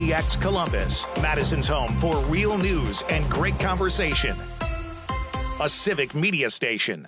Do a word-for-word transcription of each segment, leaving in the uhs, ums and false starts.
C X Columbus, Madison's home for real news and great conversation. A civic media station.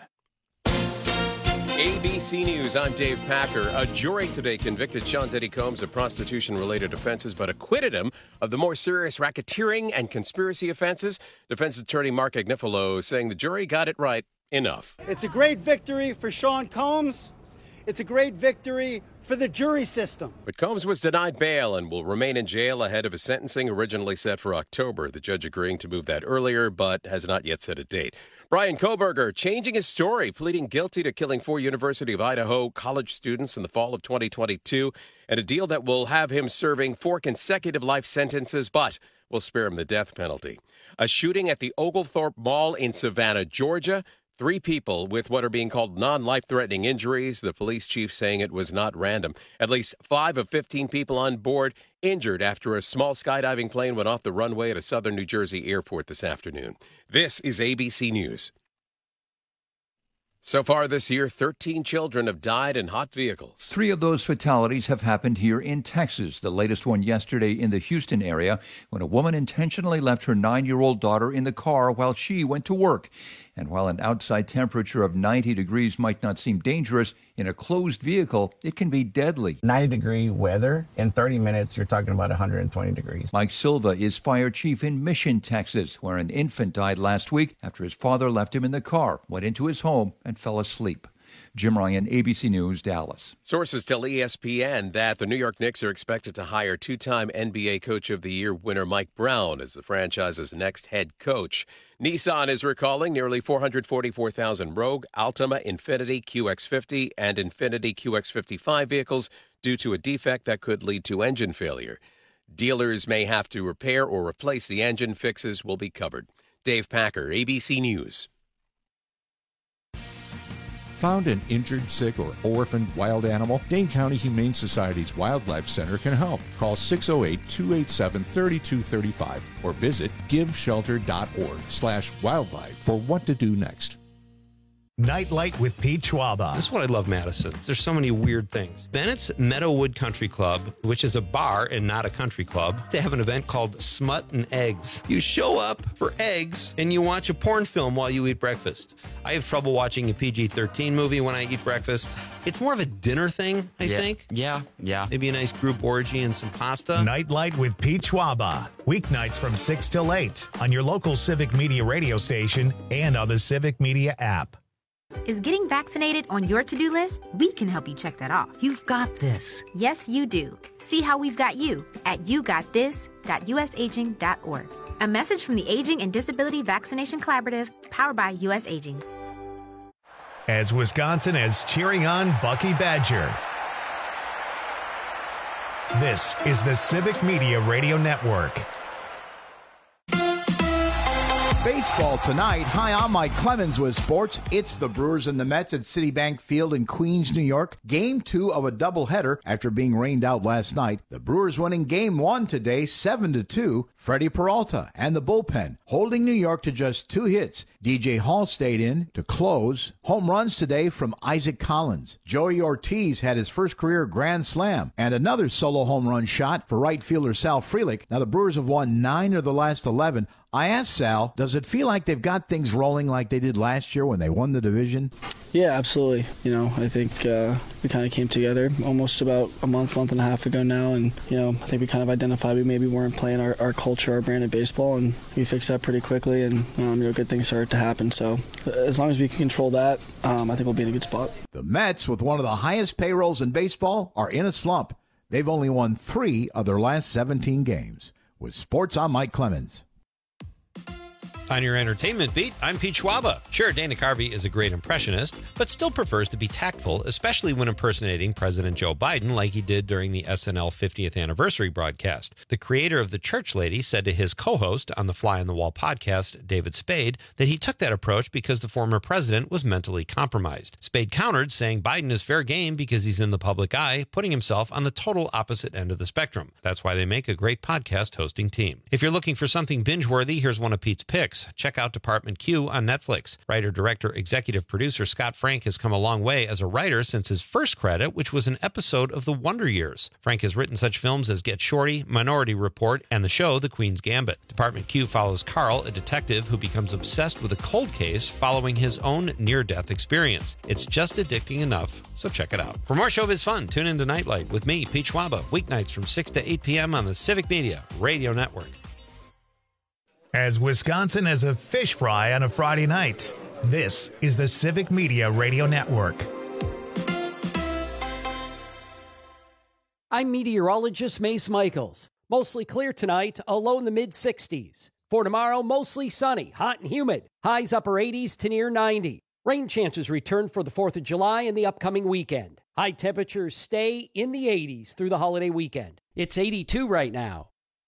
A B C News, I'm Dave Packer. A jury today convicted Sean Diddy Combs of prostitution-related offenses, but acquitted him of the more serious racketeering and conspiracy offenses. Defense attorney Mark Agnifilo saying the jury got it right. Enough. It's a great victory for Sean Combs. It's a great victory for the jury system. But Combs was denied bail and will remain in jail ahead of his sentencing, originally set for October. The judge agreeing to move that earlier, but has not yet set a date. Brian Koberger changing his story, pleading guilty to killing four University of Idaho college students in the fall of twenty twenty-two, and a deal that will have him serving four consecutive life sentences, but will spare him the death penalty. A shooting at the Oglethorpe Mall in Savannah, Georgia. Three people with what are being called non-life-threatening injuries. The police chief saying it was not random. At least five of fifteen people on board injured after a small skydiving plane went off the runway at a southern New Jersey airport this afternoon. This is A B C News. So far this year, thirteen children have died in hot vehicles. Three of those fatalities have happened here in Texas. The latest one yesterday in the Houston area when a woman intentionally left her nine-year-old daughter in the car while she went to work. And while an outside temperature of ninety degrees might not seem dangerous, in a closed vehicle, it can be deadly. ninety degree weather, in thirty minutes, you're talking about one hundred twenty degrees. Mike Silva is fire chief in Mission, Texas, where an infant died last week after his father left him in the car, went into his home, and fell asleep. Jim Ryan, A B C News, Dallas. Sources tell E S P N that the New York Knicks are expected to hire two-time N B A Coach of the Year winner Mike Brown as the franchise's next head coach. Nissan is recalling nearly four hundred forty-four thousand Rogue, Altima, Infiniti, Q X fifty, and Infiniti Q X fifty-five vehicles due to a defect that could lead to engine failure. Dealers may have to repair or replace the engine. Fixes will be covered. Dave Packer, A B C News. Found an injured, sick, or orphaned wild animal? Dane County Humane Society's Wildlife Center can help. Call six oh eight, two eight seven, three two three five or visit giveshelter.org slash wildlife for what to do next. Nightlight with Pete Schwaba. This is what I love, Madison. There's so many weird things. Bennett's Meadowood Country Club, which is a bar and not a country club, they have an event called Smut and Eggs. You show up for eggs and you watch a porn film while you eat breakfast. I have trouble watching a P G thirteen movie when I eat breakfast. It's more of a dinner thing, I yeah. think. Yeah, yeah. Maybe a nice group orgy and some pasta. Nightlight with Pete Schwaba. Weeknights from six till eight on your local Civic Media radio station and on the Civic Media app. Is getting vaccinated on your to-do list? We can help you check that off. You've got this. Yes, you do. See how we've got you at you got this dot u s aging dot org. A message from the Aging and Disability Vaccination Collaborative, powered by U S Aging. As Wisconsin is cheering on Bucky Badger. This is the Civic Media Radio Network. Baseball tonight. Hi, I'm Mike Clemens with sports. It's the Brewers and the Mets at Citibank Field in Queens, New York. Game two of a doubleheader after being rained out last night. The Brewers winning game one today, seven to two. Freddie Peralta and the bullpen holding New York to just two hits. D J Hall stayed in to close. Home runs today from Isaac Collins. Joey Ortiz had his first career grand slam and another solo home run shot for right fielder Sal Frelick. Now the Brewers have won nine of the last eleven. I asked Sal, does it feel like they've got things rolling like they did last year when they won the division? Yeah, absolutely. You know, I think uh, we kind of came together almost about a month, month and a half ago now, and, you know, I think we kind of identified we maybe weren't playing our, our culture, our brand of baseball, and we fixed that pretty quickly, and, um, you know, good things started to happen. So as long as we can control that, um, I think we'll be in a good spot. The Mets, with one of the highest payrolls in baseball, are in a slump. They've only won three of their last seventeen games. With sports, I'm Mike Clemens. On your entertainment beat, I'm Pete Schwaba. Sure, Dana Carvey is a great impressionist, but still prefers to be tactful, especially when impersonating President Joe Biden like he did during the S N L fiftieth anniversary broadcast. The creator of The Church Lady said to his co-host on the Fly on the Wall podcast, David Spade, that he took that approach because the former president was mentally compromised. Spade countered, saying Biden is fair game because he's in the public eye, putting himself on the total opposite end of the spectrum. That's why they make a great podcast hosting team. If you're looking for something binge-worthy, here's one of Pete's picks. Netflix. Check out Department Q on Netflix. Writer, director, executive producer Scott Frank has come a long way as a writer since his first credit, which was an episode of The Wonder Years. Frank has written such films as Get Shorty, Minority Report, and the show The Queen's Gambit. Department Q follows Carl, a detective who becomes obsessed with a cold case following his own near-death experience. It's just addicting enough, so check it out. For more showbiz fun, tune into Nightlight with me, Pete Schwaba, weeknights from six to eight p.m. on the Civic Media Radio Network. As Wisconsin has a fish fry on a Friday night, this is the Civic Media Radio Network. I'm meteorologist Mace Michaels. Mostly clear tonight, a low in the mid sixties. For tomorrow, mostly sunny, hot and humid. Highs upper eighties to near ninety. Rain chances return for the fourth of July and the upcoming weekend. High temperatures stay in the eighties through the holiday weekend. It's eighty-two right now.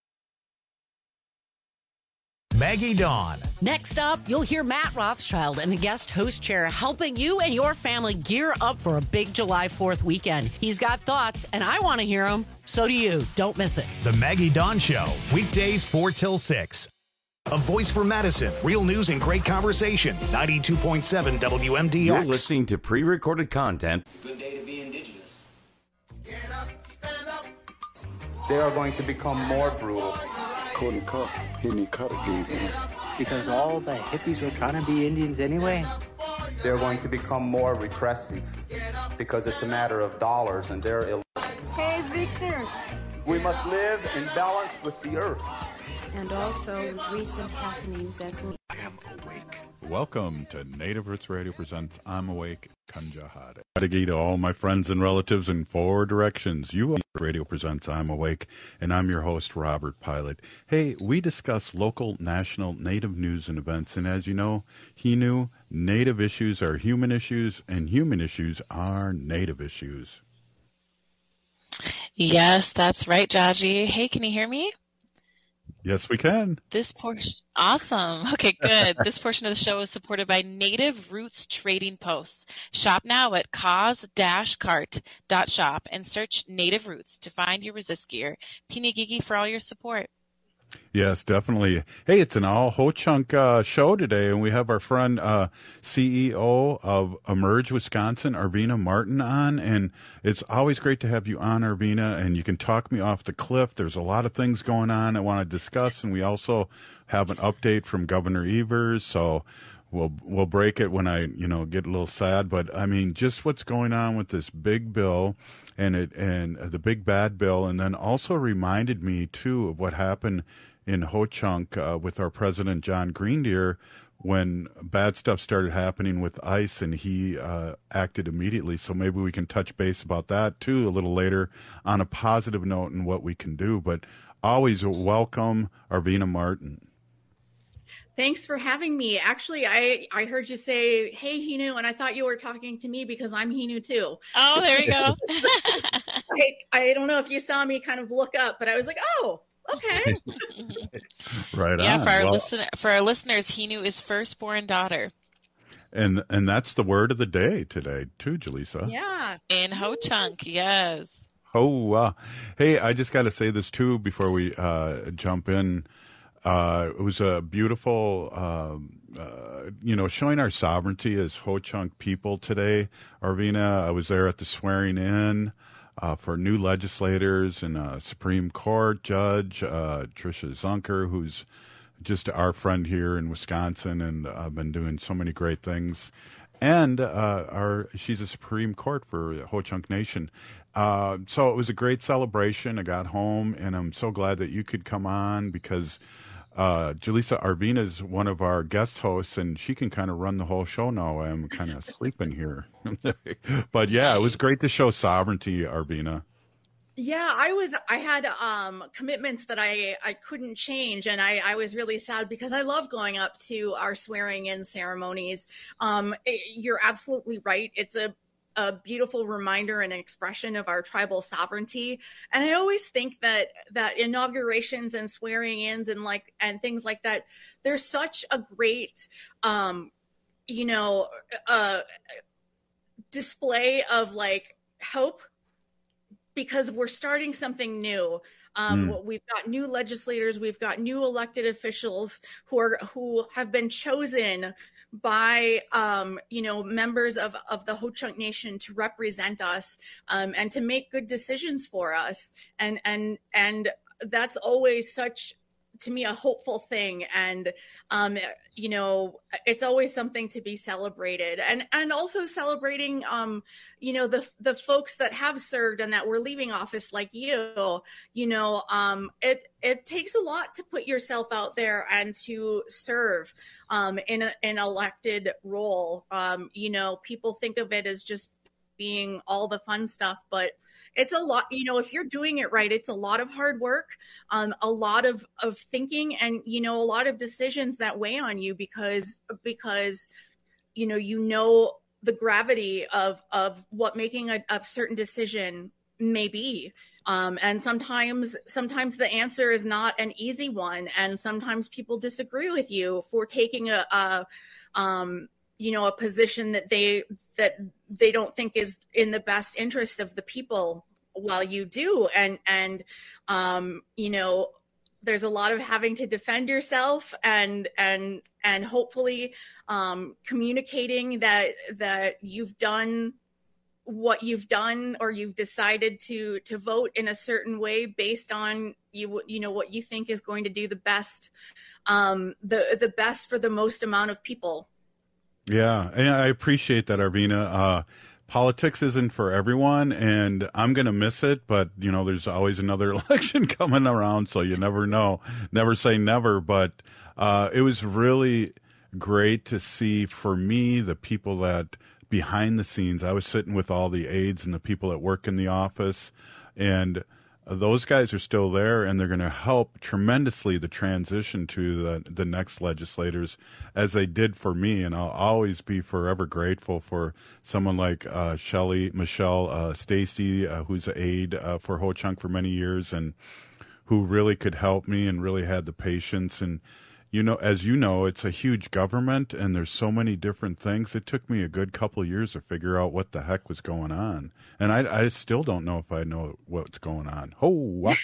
Maggie Dawn. Next up, you'll hear Matt Rothschild in the guest host chair helping you and your family gear up for a big July fourth weekend. He's got thoughts, and I want to hear them. So do you. Don't miss it. The Maggie Dawn Show, weekdays four till six. A voice for Madison, real news and great conversation. ninety-two point seven W M D X. You're listening to pre-recorded content. It's a good day to be indigenous. Get up, stand up. They are going to become more brutal. Couldn't cut, hitting cut again. Because all the hippies were trying to be Indians anyway. They're going to become more repressive because it's a matter of dollars and they're illegal. Hey, Victor. We must live in balance with the earth. And also with recent happenings that will... I am awake. Welcome to Native Roots Radio presents I'm Awake, Kanjahade. To all my friends and relatives in four directions. You Radio presents I'm Awake, and I'm your host, Robert Pilot. Hey, we discuss local, national, Native news and events, and as you know, he knew Native issues are human issues, and human issues are Native issues. Yes, that's right, Jaji. Hey, can you hear me? Yes, we can. This portion, awesome. Okay, good. This portion of the show is supported by Native Roots Trading Posts. Shop now at cause dash cart dot shop and search Native Roots to find your resist gear. Pinigigi for all your support. Yes, definitely. Hey, it's an all Ho-Chunk uh, show today, and we have our friend uh, C E O of Emerge Wisconsin, Arvina Martin, on, and it's always great to have you on, Arvina, and you can talk me off the cliff. There's a lot of things going on I want to discuss, and we also have an update from Governor Evers, so we'll we'll break it when I, you know, get a little sad, but I mean, just what's going on with this big bill and it and the big bad bill, and then also reminded me too of what happened in Ho-Chunk uh, with our president John Greendeer when bad stuff started happening with ICE, and he uh, acted immediately. So maybe we can touch base about that too a little later on a positive note and what we can do. But always welcome, Arvina Martin. Thanks for having me. Actually, I, I heard you say, hey, Hinu, and I thought you were talking to me because I'm Hinu too. Oh, there you go. I, I don't know if you saw me kind of look up, but I was like, oh, okay. Right yeah, on. for our, well, listen, for our listeners, Hinu is firstborn daughter. And and that's the word of the day today too, Jaleesa. Yeah. In Ho-Chunk, yes. Oh, uh, hey, I just got to say this too before we uh, jump in. Uh, it was a beautiful, um, uh, you know, showing our sovereignty as Ho-Chunk people today. Arvina, I was there at the swearing in uh, for new legislators and a Supreme Court judge, uh, Tricia Zunker, who's just our friend here in Wisconsin and uh, been doing so many great things. And uh, our she's a Supreme Court for Ho-Chunk Nation. Uh, so it was a great celebration. I got home, and I'm so glad that you could come on because uh, Jaleesa Arvina is one of our guest hosts, and she can kind of run the whole show now. I'm kind of sleeping here. But, yeah, it was great to show sovereignty, Arvina. Yeah, I was, I had um, commitments that I, I couldn't change. And I, I was really sad because I love going up to our swearing in ceremonies. Um, it, you're absolutely right. It's a, a beautiful reminder and an expression of our tribal sovereignty. And I always think that, that inaugurations and swearing ins and like, and things like that, there's such a great, um, you know, uh, display of like hope, because we're starting something new. Um, Mm. We've got new legislators, we've got new elected officials who are who have been chosen by um, you know members of of the Ho-Chunk Nation to represent us um, and to make good decisions for us, and and and that's always such, to me, a hopeful thing. And um, you know it's always something to be celebrated, and and also celebrating um, you know the the folks that have served and that were leaving office, like you. You know um, it it takes a lot to put yourself out there and to serve um, in a, an elected role. Um, you know people think of it as just being all the fun stuff, but it's a lot. You know, if you're doing it right, it's a lot of hard work, um, a lot of, of thinking, and, you know, a lot of decisions that weigh on you because, because, you know, you know, the gravity of, of what making a, a certain decision may be. Um, and sometimes, sometimes the answer is not an easy one. And sometimes people disagree with you for taking a, a um, you know, a position that they that they don't think is in the best interest of the people, while you do. And and um, you know, there's a lot of having to defend yourself and and and hopefully um, communicating that that you've done what you've done, or you've decided to to vote in a certain way based on you you know what you think is going to do the best um, the the best for the most amount of people. Yeah, and I appreciate that, Arvina. Uh, politics isn't for everyone, and I'm going to miss it, but, you know, there's always another election coming around, so you never know. Never say never, but uh, it was really great to see, for me, the people that behind the scenes. I was sitting with all the aides and the people that work in the office, and those guys are still there, and they're going to help tremendously the transition to the, the next legislators, as they did for me. And I'll always be forever grateful for someone like uh, Shelley, Michelle, uh, Stacy, uh, who's an aide uh, for Ho-Chunk for many years, and who really could help me and really had the patience. And, you know, as you know, it's a huge government, and there's so many different things. It took me a good couple of years to figure out what the heck was going on. And I, I still don't know if I know what's going on. Oh, wow.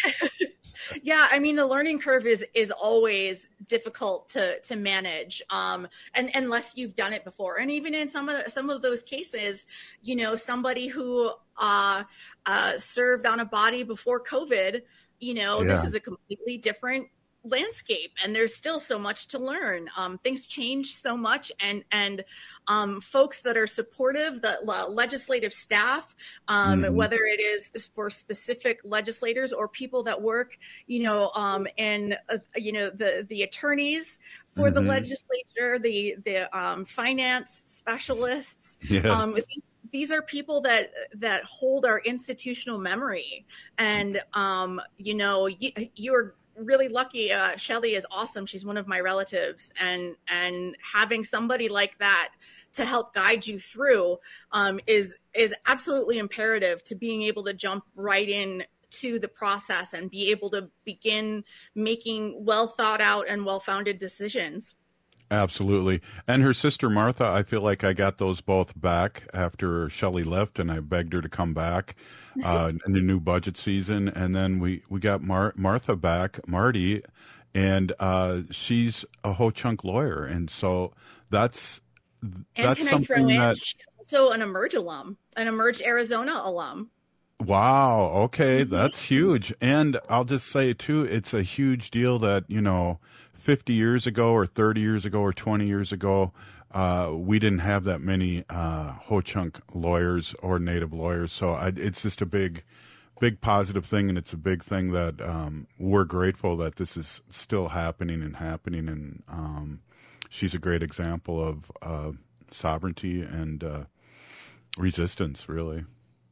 Yeah, I mean, the learning curve is is always difficult to to manage, um, and unless you've done it before. And even in some of the, some of those cases, you know, somebody who uh, uh, served on a body before COVID, you know, Yeah. this is a completely different landscape, and there's still so much to learn. Um, things change so much, and and um, folks that are supportive, the le- legislative staff, um, Mhm. whether it is for specific legislators or people that work, you know, um, and uh, you know the the attorneys for the Mhm. legislature, the the um, finance specialists. Yes. Um, these are people that that hold our institutional memory, and um, you know, you, you're really lucky. uh Shelley is awesome. She's one of my relatives, and and having somebody like that to help guide you through um is is absolutely imperative to being able to jump right in to the process and be able to begin making well thought out and well-founded decisions. Absolutely. And her sister Martha, I feel like I got those both back after Shelley left, and I begged her to come back uh, in the new budget season. And then we, we got Mar- Martha back, Marty, and uh, she's a Ho-Chunk lawyer. And so that's And that's can I something throw in, that, she's also an Emerge alum, an Emerge Arizona alum. wow, okay, that's huge. And I'll just say, too, it's a huge deal that, you know, fifty years ago or thirty years ago or twenty years ago, uh, we didn't have that many uh, Ho-Chunk lawyers or Native lawyers. So I, it's just a big, big positive thing, and it's a big thing that um, we're grateful that this is still happening and happening. And um, she's a great example of uh, sovereignty and uh, resistance, really.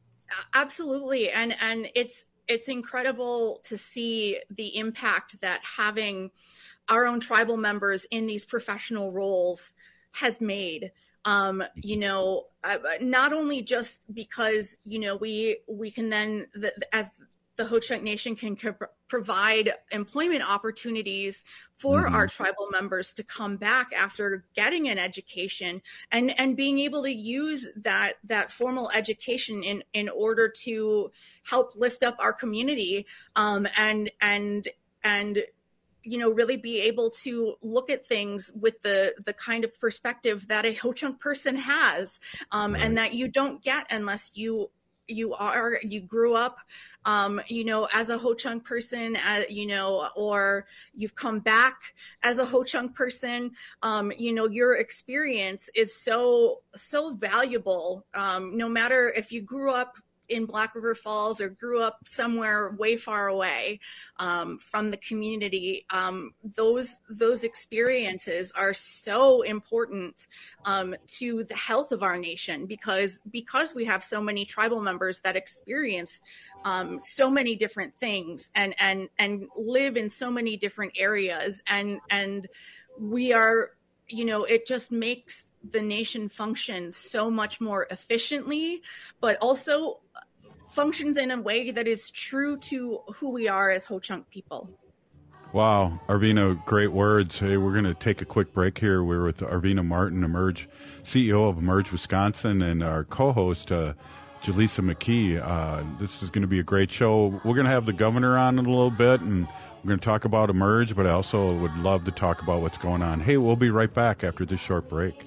Absolutely. And and it's it's incredible to see the impact that having our own tribal members in these professional roles has made. Um, you know, uh, not only just because, you know, we we can then, the, as the Ho-Chunk Nation can co- provide employment opportunities for mm-hmm. our tribal members to come back after getting an education and, and being able to use that, that formal education in, in order to help lift up our community, um, and, and, and, you know, really be able to look at things with the, the kind of perspective that a Ho-Chunk person has, um, right. and that you don't get unless you, you are, you grew up, um, you know, as a Ho-Chunk person, uh, you know, or you've come back as a Ho-Chunk person. Um, you know, your experience is so, so valuable. Um, no matter if you grew up in Black River Falls or grew up somewhere way far away um, from the community, um, those those experiences are so important um, to the health of our nation, because because we have so many tribal members that experience um, so many different things and and and live in so many different areas, and and we are, you know, it just makes the nation function so much more efficiently, but also functions in a way that is true to who we are as Ho-Chunk people. Wow, Arvina, great words. Hey, we're going to take a quick break here. We're with Arvina Martin, Emerge C E O of Emerge Wisconsin, and our co-host, uh, Jaleesa McKee. Uh, this is going to be a great show. We're going to have the governor on in a little bit, and we're going to talk about Emerge, but I also would love to talk about what's going on. Hey, we'll be right back after this short break.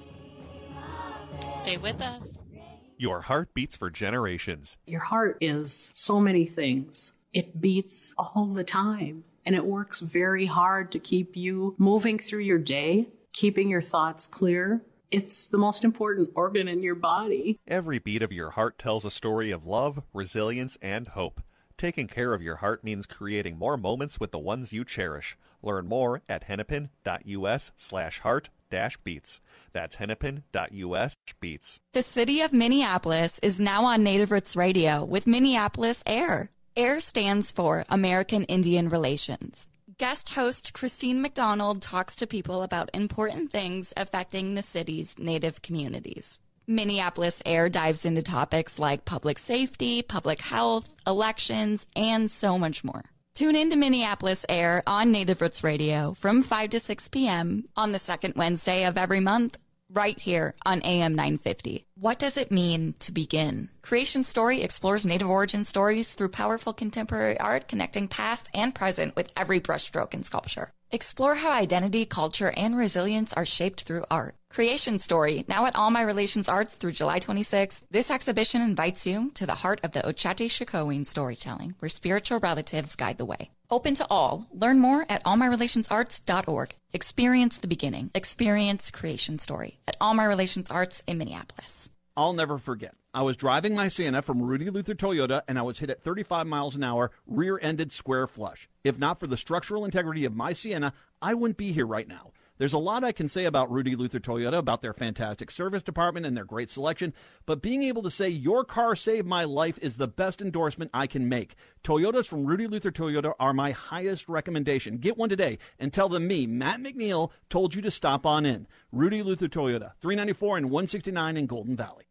Stay with us. Your heart beats for generations. Your heart is so many things. It beats all the time, and it works very hard to keep you moving through your day, keeping your thoughts clear. It's the most important organ in your body. Every beat of your heart tells a story of love, resilience, and hope. Taking care of your heart means creating more moments with the ones you cherish. Learn more at hennepin.us slash heart dash beats. That's hennepin.us beats. The city of Minneapolis is now on Native Roots Radio with Minneapolis AIR. AIR stands for American Indian Relations. Guest host Christine McDonald talks to people about important things affecting the city's Native communities. Minneapolis AIR dives into topics like public safety, public health, elections, and so much more. Tune in to Minneapolis AIR on Native Roots Radio from five to six p.m. on the second Wednesday of every month, right here on A M nine fifty. What does it mean to begin? Creation Story explores Native origin stories through powerful contemporary art, connecting past and present with every brushstroke in sculpture. Explore how identity, culture, and resilience are shaped through art. Creation Story, now at All My Relations Arts through July twenty-sixth. This exhibition invites you to the heart of the Ochate-Shikowin storytelling, where spiritual relatives guide the way. Open to all. Learn more at all my relations arts dot org. Experience the beginning. Experience Creation Story at All My Relations Arts in Minneapolis. I'll never forget. I was driving my Sienna from Rudy Luther Toyota, and I was hit at thirty-five miles an hour, rear-ended square flush. If not for the structural integrity of my Sienna, I wouldn't be here right now. There's a lot I can say about Rudy Luther Toyota, about their fantastic service department and their great selection, but being able to say your car saved my life is the best endorsement I can make. Toyotas from Rudy Luther Toyota are my highest recommendation. Get one today and tell them me, Matt McNeil, told you to stop on in. Rudy Luther Toyota, three ninety-four and one sixty-nine in Golden Valley.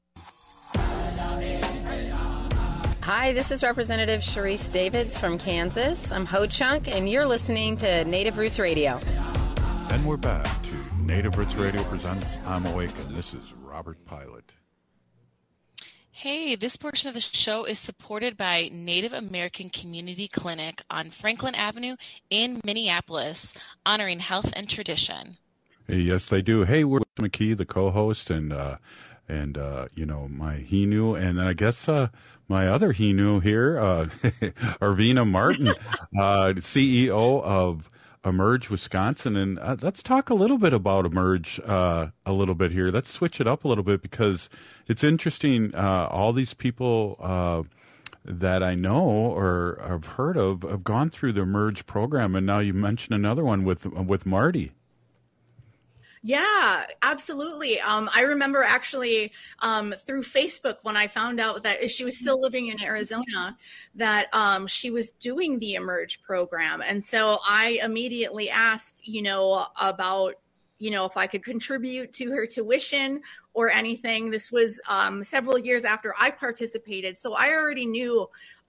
Hi, this is Representative Sharice Davids from Kansas. I'm Ho-Chunk, and you're listening to Native Roots Radio. And we're back to Native Roots Radio presents I'm Awake, and this is Robert Pilot. Hey, this portion of the show is supported by Native American Community Clinic on Franklin Avenue in Minneapolis, honoring health and tradition. Hey, yes, they do. Hey, we're with McKee, the co-host, and, uh, and uh, you know, my Hinu, and I guess uh, my other Hinu here, uh, Arvina Martin, uh, C E O of Emerge Wisconsin. And uh, let's talk a little bit about Emerge uh, a little bit here. Let's switch it up a little bit, because it's interesting. Uh, all these people uh, that I know or have heard of have gone through the Emerge program. And now you mentioned another one with with Marty. Yeah, absolutely. Um, I remember actually um, through Facebook when I found out that she was still living in Arizona, that um, she was doing the Emerge program. And so I immediately asked, you know, about, you know, if I could contribute to her tuition or anything. This was um, several years after I participated. So I already knew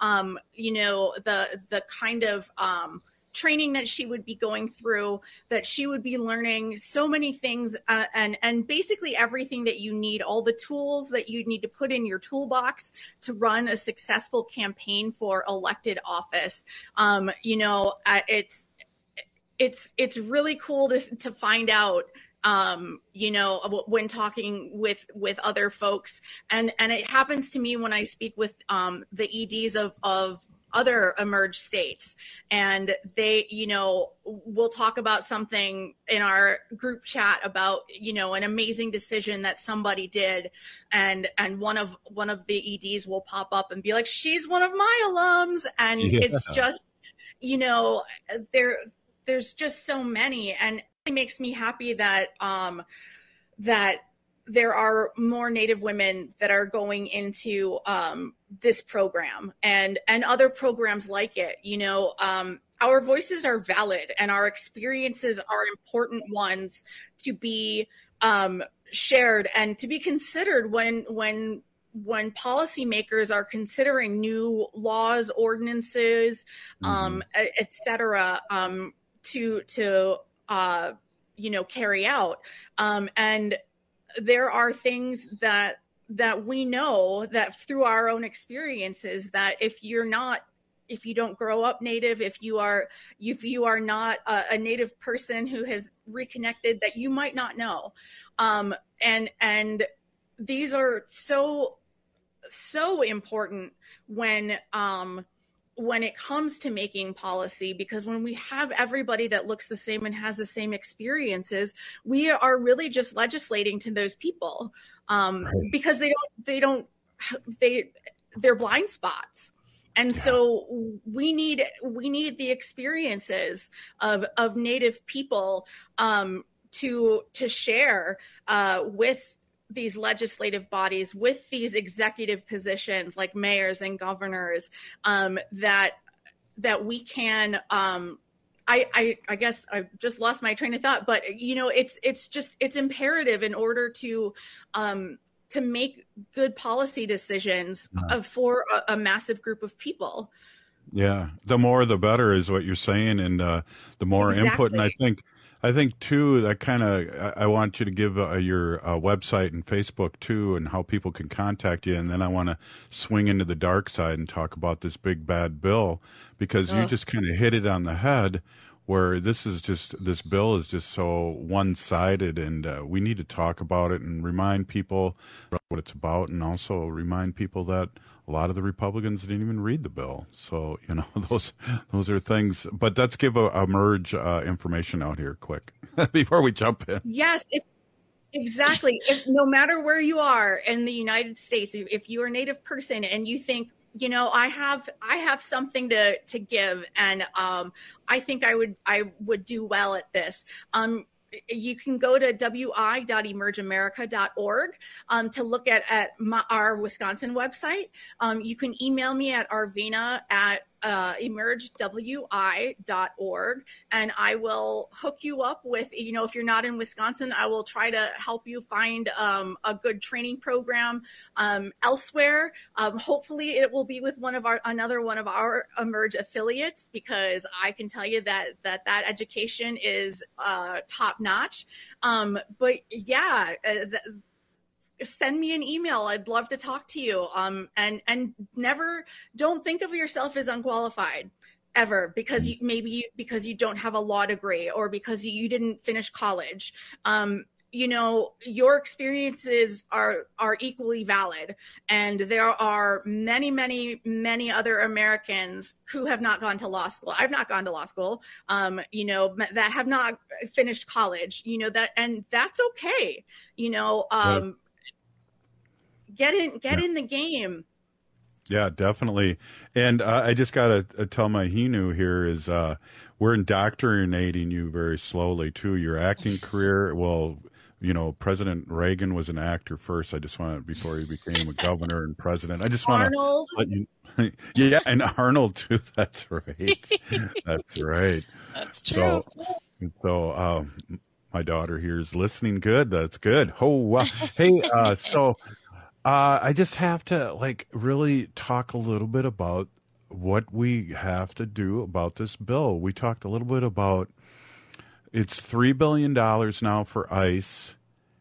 um, you know, the the kind of um, training that she would be going through, that she would be learning so many things, uh, and and basically everything that you need, all the tools that you need to put in your toolbox to run a successful campaign for elected office. Um, you know, uh, it's it's it's really cool to to find out. Um, you know, when talking with, with other folks, and, and it happens to me when I speak with, um, the E Ds of, of other emerged states, and they, you know, we'll talk about something in our group chat about, you know, an amazing decision that somebody did. And, and one of, one of the E Ds will pop up and be like, she's one of my alums. And yeah. It's just, you know, there, there's just so many. And it makes me happy that um, that there are more Native women that are going into um, this program and and other programs like it. You know, um, our voices are valid and our experiences are important ones to be um, shared and to be considered when when when policymakers are considering new laws, ordinances, mm-hmm. um, et cetera, um, to to Uh, you know, carry out. Um, and there are things that that we know that through our own experiences, that if you're not, if you don't grow up Native, if you are, if you are not a, a Native person who has reconnected, that you might not know. Um, and and these are so so important when um, when it comes to making policy, because when we have everybody that looks the same and has the same experiences, we are really just legislating to those people, um, right. because they don't, they don't, they, they're blind spots. And yeah. so we need, we need the experiences of, of Native people, um, to, to share, uh, with these legislative bodies, with these executive positions like mayors and governors, um, that that we can. Um, I, I I guess I just lost my train of thought, but you know, it's it's just it's imperative in order to um, to make good policy decisions uh, for a, a massive group of people. Yeah, the more the better is what you're saying, and uh, the more exactly. input. And I think. I think, too, that kind of, I want you to give uh, your uh, website and Facebook, too, and how people can contact you. And then I want to swing into the dark side and talk about this big, bad bill, because oh. you just kind of hit it on the head, where this is just, this bill is just so one-sided, and uh, we need to talk about it and remind people what it's about, and also remind people that a lot of the Republicans didn't even read the bill. So, you know, those those are things. But let's give a, a merge uh, information out here quick before we jump in. Yes, if, exactly. If no matter where you are in the United States, if, if you're a Native person and you think, you know, I have I have something to to give, and um, I think I would I would do well at this. Um, you can go to w i dot emerge america dot org um, to look at, at my, our Wisconsin website. Um, you can email me at arvina at uh, emerge w i dot org, and I will hook you up with, you know, if you're not in Wisconsin, I will try to help you find um, a good training program um, elsewhere. Um, hopefully it will be with one of our, another one of our Emerge affiliates, because I can tell you that that, that education is uh, top notch. Um, but yeah, uh, th- send me an email. I'd love to talk to you. Um, and, and never, don't think of yourself as unqualified ever, because you, maybe you, because you don't have a law degree, or because you, you didn't finish college. Um, you know, your experiences are, are equally valid. And there are many, many, many other Americans who have not gone to law school. I've not gone to law school, um, you know, that have not finished college, you know, that, and that's okay. You know, um, right. Get in, get yeah. in the game. Yeah, definitely. And uh, I just got to uh, tell my Hinu here is uh, we're indoctrinating you very slowly, too. Your acting career, well, you know, President Reagan was an actor first. I just want to, before he became a governor and president, I just want to let you, yeah, and Arnold, too. That's right. That's right. That's true. So, so um, my daughter here is listening good. That's good. Oh, uh, hey, uh, so... Uh, I just have to like really talk a little bit about what we have to do about this bill. We talked a little bit about it's three billion dollars now for ICE,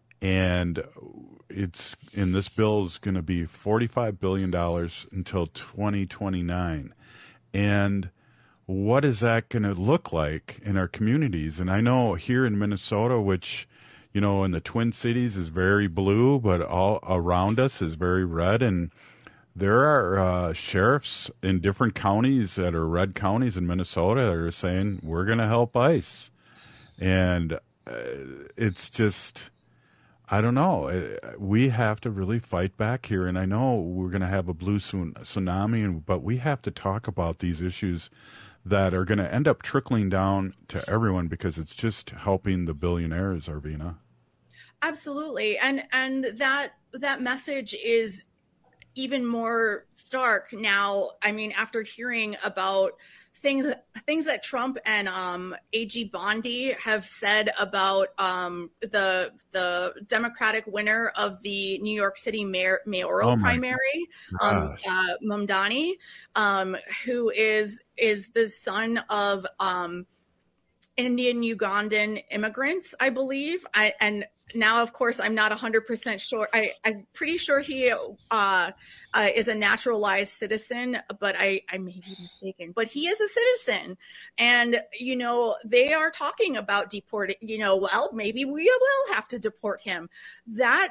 and it's in this bill is going to be forty-five billion dollars until twenty twenty-nine. And what is that going to look like in our communities? And I know here in Minnesota, which, you know, in the Twin Cities is very blue, but all around us is very red. And there are uh, sheriffs in different counties that are red counties in Minnesota that are saying, we're going to help ICE. And uh, it's just, I don't know. We have to really fight back here. And I know we're going to have a blue tsunami, but we have to talk about these issues that are going to end up trickling down to everyone because it's just helping the billionaires, Arvina. Absolutely. And and that that message is even more stark now. I mean, after hearing about things things that Trump and um, A G Bondi have said about um, the the Democratic winner of the New York City mayor, mayoral Oh my primary, um, uh, Mamdani, um, who is is the son of um, Indian Ugandan immigrants, I believe. I, and now, of course, I'm not one hundred percent sure. I, I'm pretty sure he uh, uh, is a naturalized citizen, but I, I may be mistaken. But he is a citizen. And, you know, they are talking about deporting, you know, well, maybe we will have to deport him. That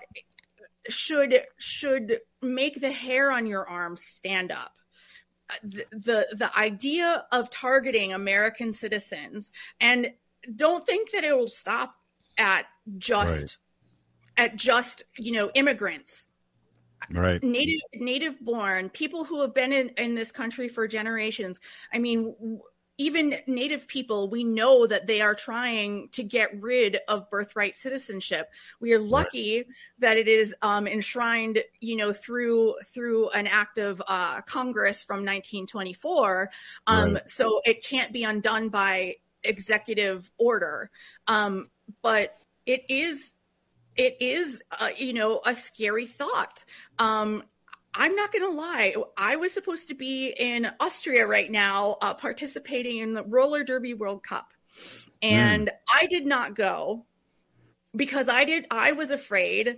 should should make the hair on your arm stand up. The, the the idea of targeting American citizens, and don't think that it will stop at just right. at just you know immigrants, right? Native native born people who have been in, in this country for generations. I mean, even Native people, we know that they are trying to get rid of birthright citizenship. We are lucky right. that it is um, enshrined, you know, through through an act of uh, Congress from nineteen twenty-four. Um, right. So it can't be undone by executive order. Um, but it is, it is, uh, you know, a scary thought. Um, I'm not going to lie. I was supposed to be in Austria right now, uh, participating in the Roller Derby World Cup. And mm. I did not go because I did. I was afraid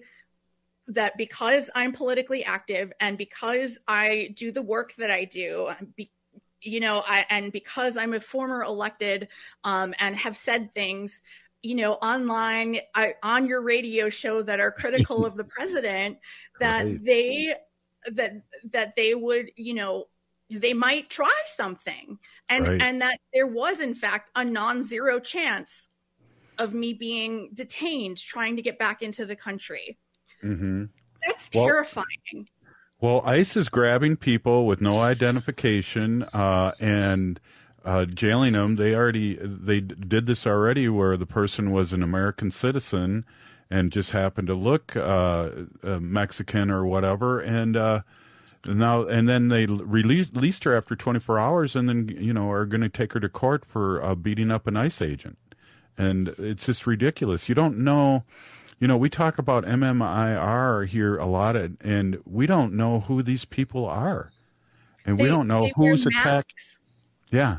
that because I'm politically active and because I do the work that I do, be, you know, I, and because I'm a former elected um, and have said things, you know, online, I, on your radio show that are critical of the president, that right. they... that that they would, you know, they might try something. And right. and that there was, in fact, a non-zero chance of me being detained trying to get back into the country. Mm-hmm. That's well, terrifying. Well, ICE is grabbing people with no identification uh, and uh, jailing them. They already they did this already where the person was an American citizen and just happened to look uh, uh, Mexican or whatever, and uh, now and then they released, released her after twenty-four hours, and then you know are going to take her to court for uh, beating up an ICE agent, and it's just ridiculous. You don't know, you know, we talk about M M I R here a lot, and we don't know who these people are, and they, we don't know who's attacked. Yeah.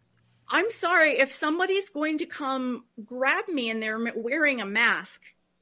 I'm sorry if somebody's going to come grab me and they're wearing a mask.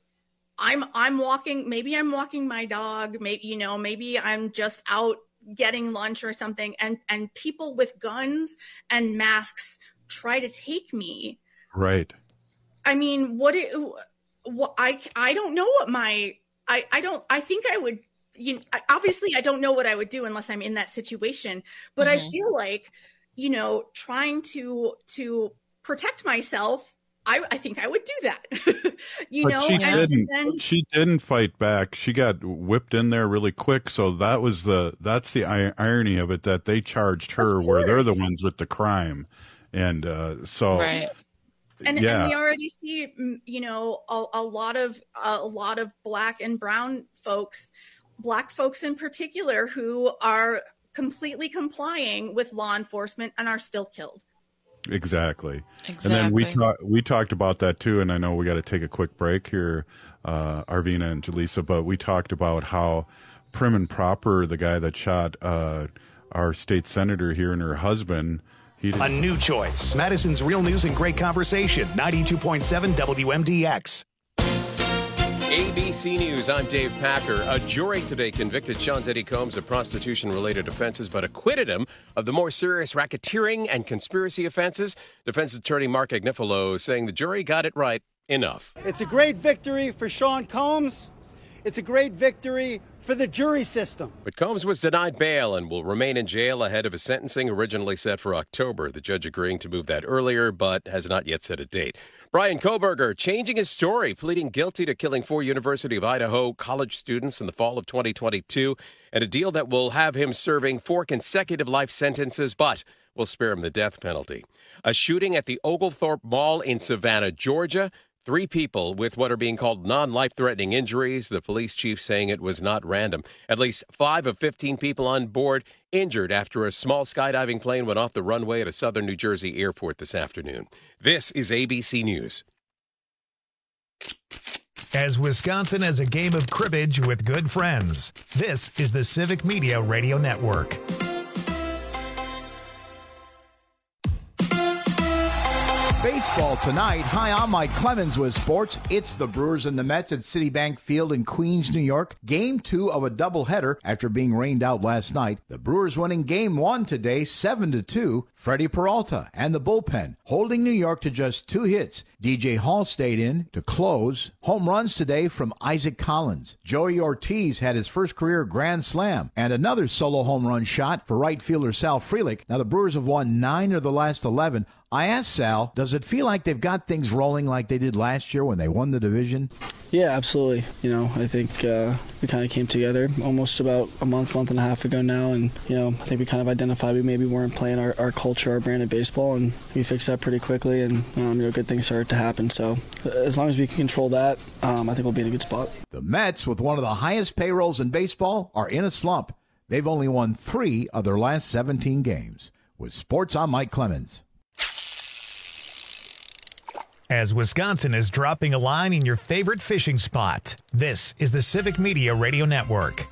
I'm I'm walking, maybe I'm walking my dog, maybe, you know, maybe I'm just out getting lunch or something. And, and people with guns and masks try to take me. Right. I mean, what, it, what I, I don't know what my, I, I don't, I think I would, you know, obviously I don't know what I would do unless I'm in that situation, but mm-hmm. I feel like, you know, trying to, to protect myself, I, I think I would do that, you but know. She and didn't. then, she didn't fight back. She got whipped in there really quick. So that was the that's the irony of it, that they charged her where they're the ones with the crime, and uh, so right. And, yeah. and we already see, you know, a, a lot of a lot of black and brown folks, black folks in particular, who are completely complying with law enforcement and are still killed. Exactly. Exactly. And then we ta- we talked about that too, and I know we got to take a quick break here, uh, Arvina and Jaleesa, but we talked about how prim and proper the guy that shot uh, our state senator here and her husband. He A new choice. Madison's Real News and Great Conversation. ninety-two point seven W M D X. A B C News, I'm Dave Packer. A jury today convicted Sean Diddy Combs of prostitution-related offenses, but acquitted him of the more serious racketeering and conspiracy offenses. Defense attorney Mark Agnifilo saying the jury got it right. Enough. It's a great victory for Sean Combs. It's a great victory for the jury system. But Combs was denied bail and will remain in jail ahead of his sentencing, originally set for October. The judge agreeing to move that earlier, but has not yet set a date. Brian Koberger changing his story, pleading guilty to killing four University of Idaho college students in the fall of twenty twenty-two, and a deal that will have him serving four consecutive life sentences, but will spare him the death penalty. A shooting at the Oglethorpe Mall in Savannah, Georgia. Three people with what are being called non-life-threatening injuries. The police chief saying it was not random. At least five of fifteen people on board injured after a small skydiving plane went off the runway at a southern New Jersey airport this afternoon. This is A B C News. As Wisconsin has a game of cribbage with good friends, this is the Civic Media Radio Network. Baseball tonight. Hi, I'm Mike Clemens with sports. It's the Brewers and the Mets at Citibank Field in Queens, New York. Game two of a doubleheader after being rained out last night. The Brewers winning game one today, seven to two. Freddie Peralta and the bullpen holding New York to just two hits. D J Hall stayed in to close. Home runs today from Isaac Collins. Joey Ortiz had his first career grand slam and another solo home run shot for right fielder Sal Frelick. Now the Brewers have won nine of the last eleven. I asked Sal, does it feel like they've got things rolling like they did last year when they won the division? Yeah, absolutely. You know, I think uh, we kind of came together almost about a month, month and a half ago now, and, you know, I think we kind of identified we maybe weren't playing our, our culture, our brand of baseball, and we fixed that pretty quickly, and, um, you know, good things started to happen. So as long as we can control that, um, I think we'll be in a good spot. The Mets, with one of the highest payrolls in baseball, are in a slump. They've only won three of their last seventeen games. With sports, I'm Mike Clemens. As Wisconsin is dropping a line in your favorite fishing spot, this is the Civic Media Radio Network.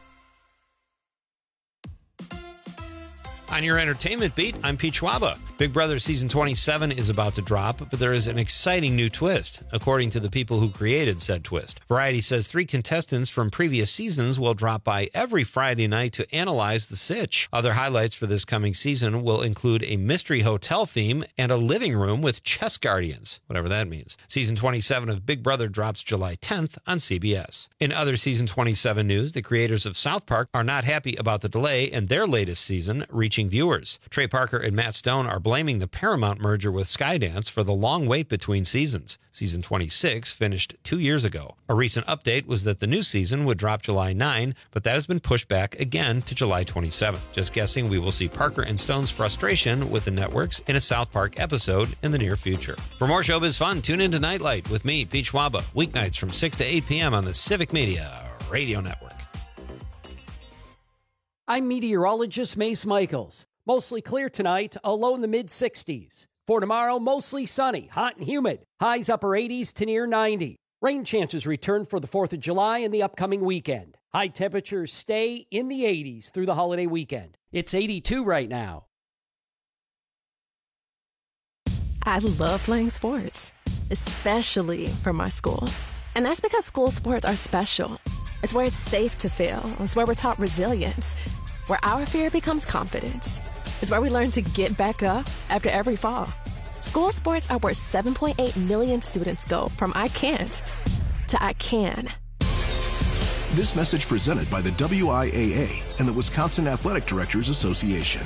On your entertainment beat, I'm Pete Schwaba. Big Brother Season twenty-seven is about to drop, but there is an exciting new twist, according to the people who created said twist. Variety says three contestants from previous seasons will drop by every Friday night to analyze the sitch. Other highlights for this coming season will include a mystery hotel theme and a living room with chess guardians, whatever that means. Season twenty-seven of Big Brother drops July tenth on C B S. In other Season twenty-seven news, the creators of South Park are not happy about the delay in their latest season reaching viewers. Trey Parker and Matt Stone are blaming the Paramount merger with Skydance for the long wait between seasons. Season twenty-six finished two years ago. A recent update was that the new season would drop July ninth, but that has been pushed back again to July twenty-seventh. Just guessing we will see Parker and Stone's frustration with the networks in a South Park episode in the near future. For more showbiz fun, tune into Nightlight with me, Pete Schwaba, weeknights from six to eight p.m. on the Civic Media Radio Network. I'm meteorologist Mace Michaels. Mostly clear tonight, a low in the mid sixties. For tomorrow, mostly sunny, hot and humid. Highs upper eighties to near ninety. Rain chances return for the fourth of July and the upcoming weekend. High temperatures stay in the eighties through the holiday weekend. It's eighty-two right now. I love playing sports, especially for my school. And that's because school sports are special. It's where it's safe to fail. It's where we're taught resilience, where our fear becomes confidence. It's where we learn to get back up after every fall. School sports are where seven point eight million students go from I can't to I can. This message presented by the W I A A and the Wisconsin Athletic Directors Association.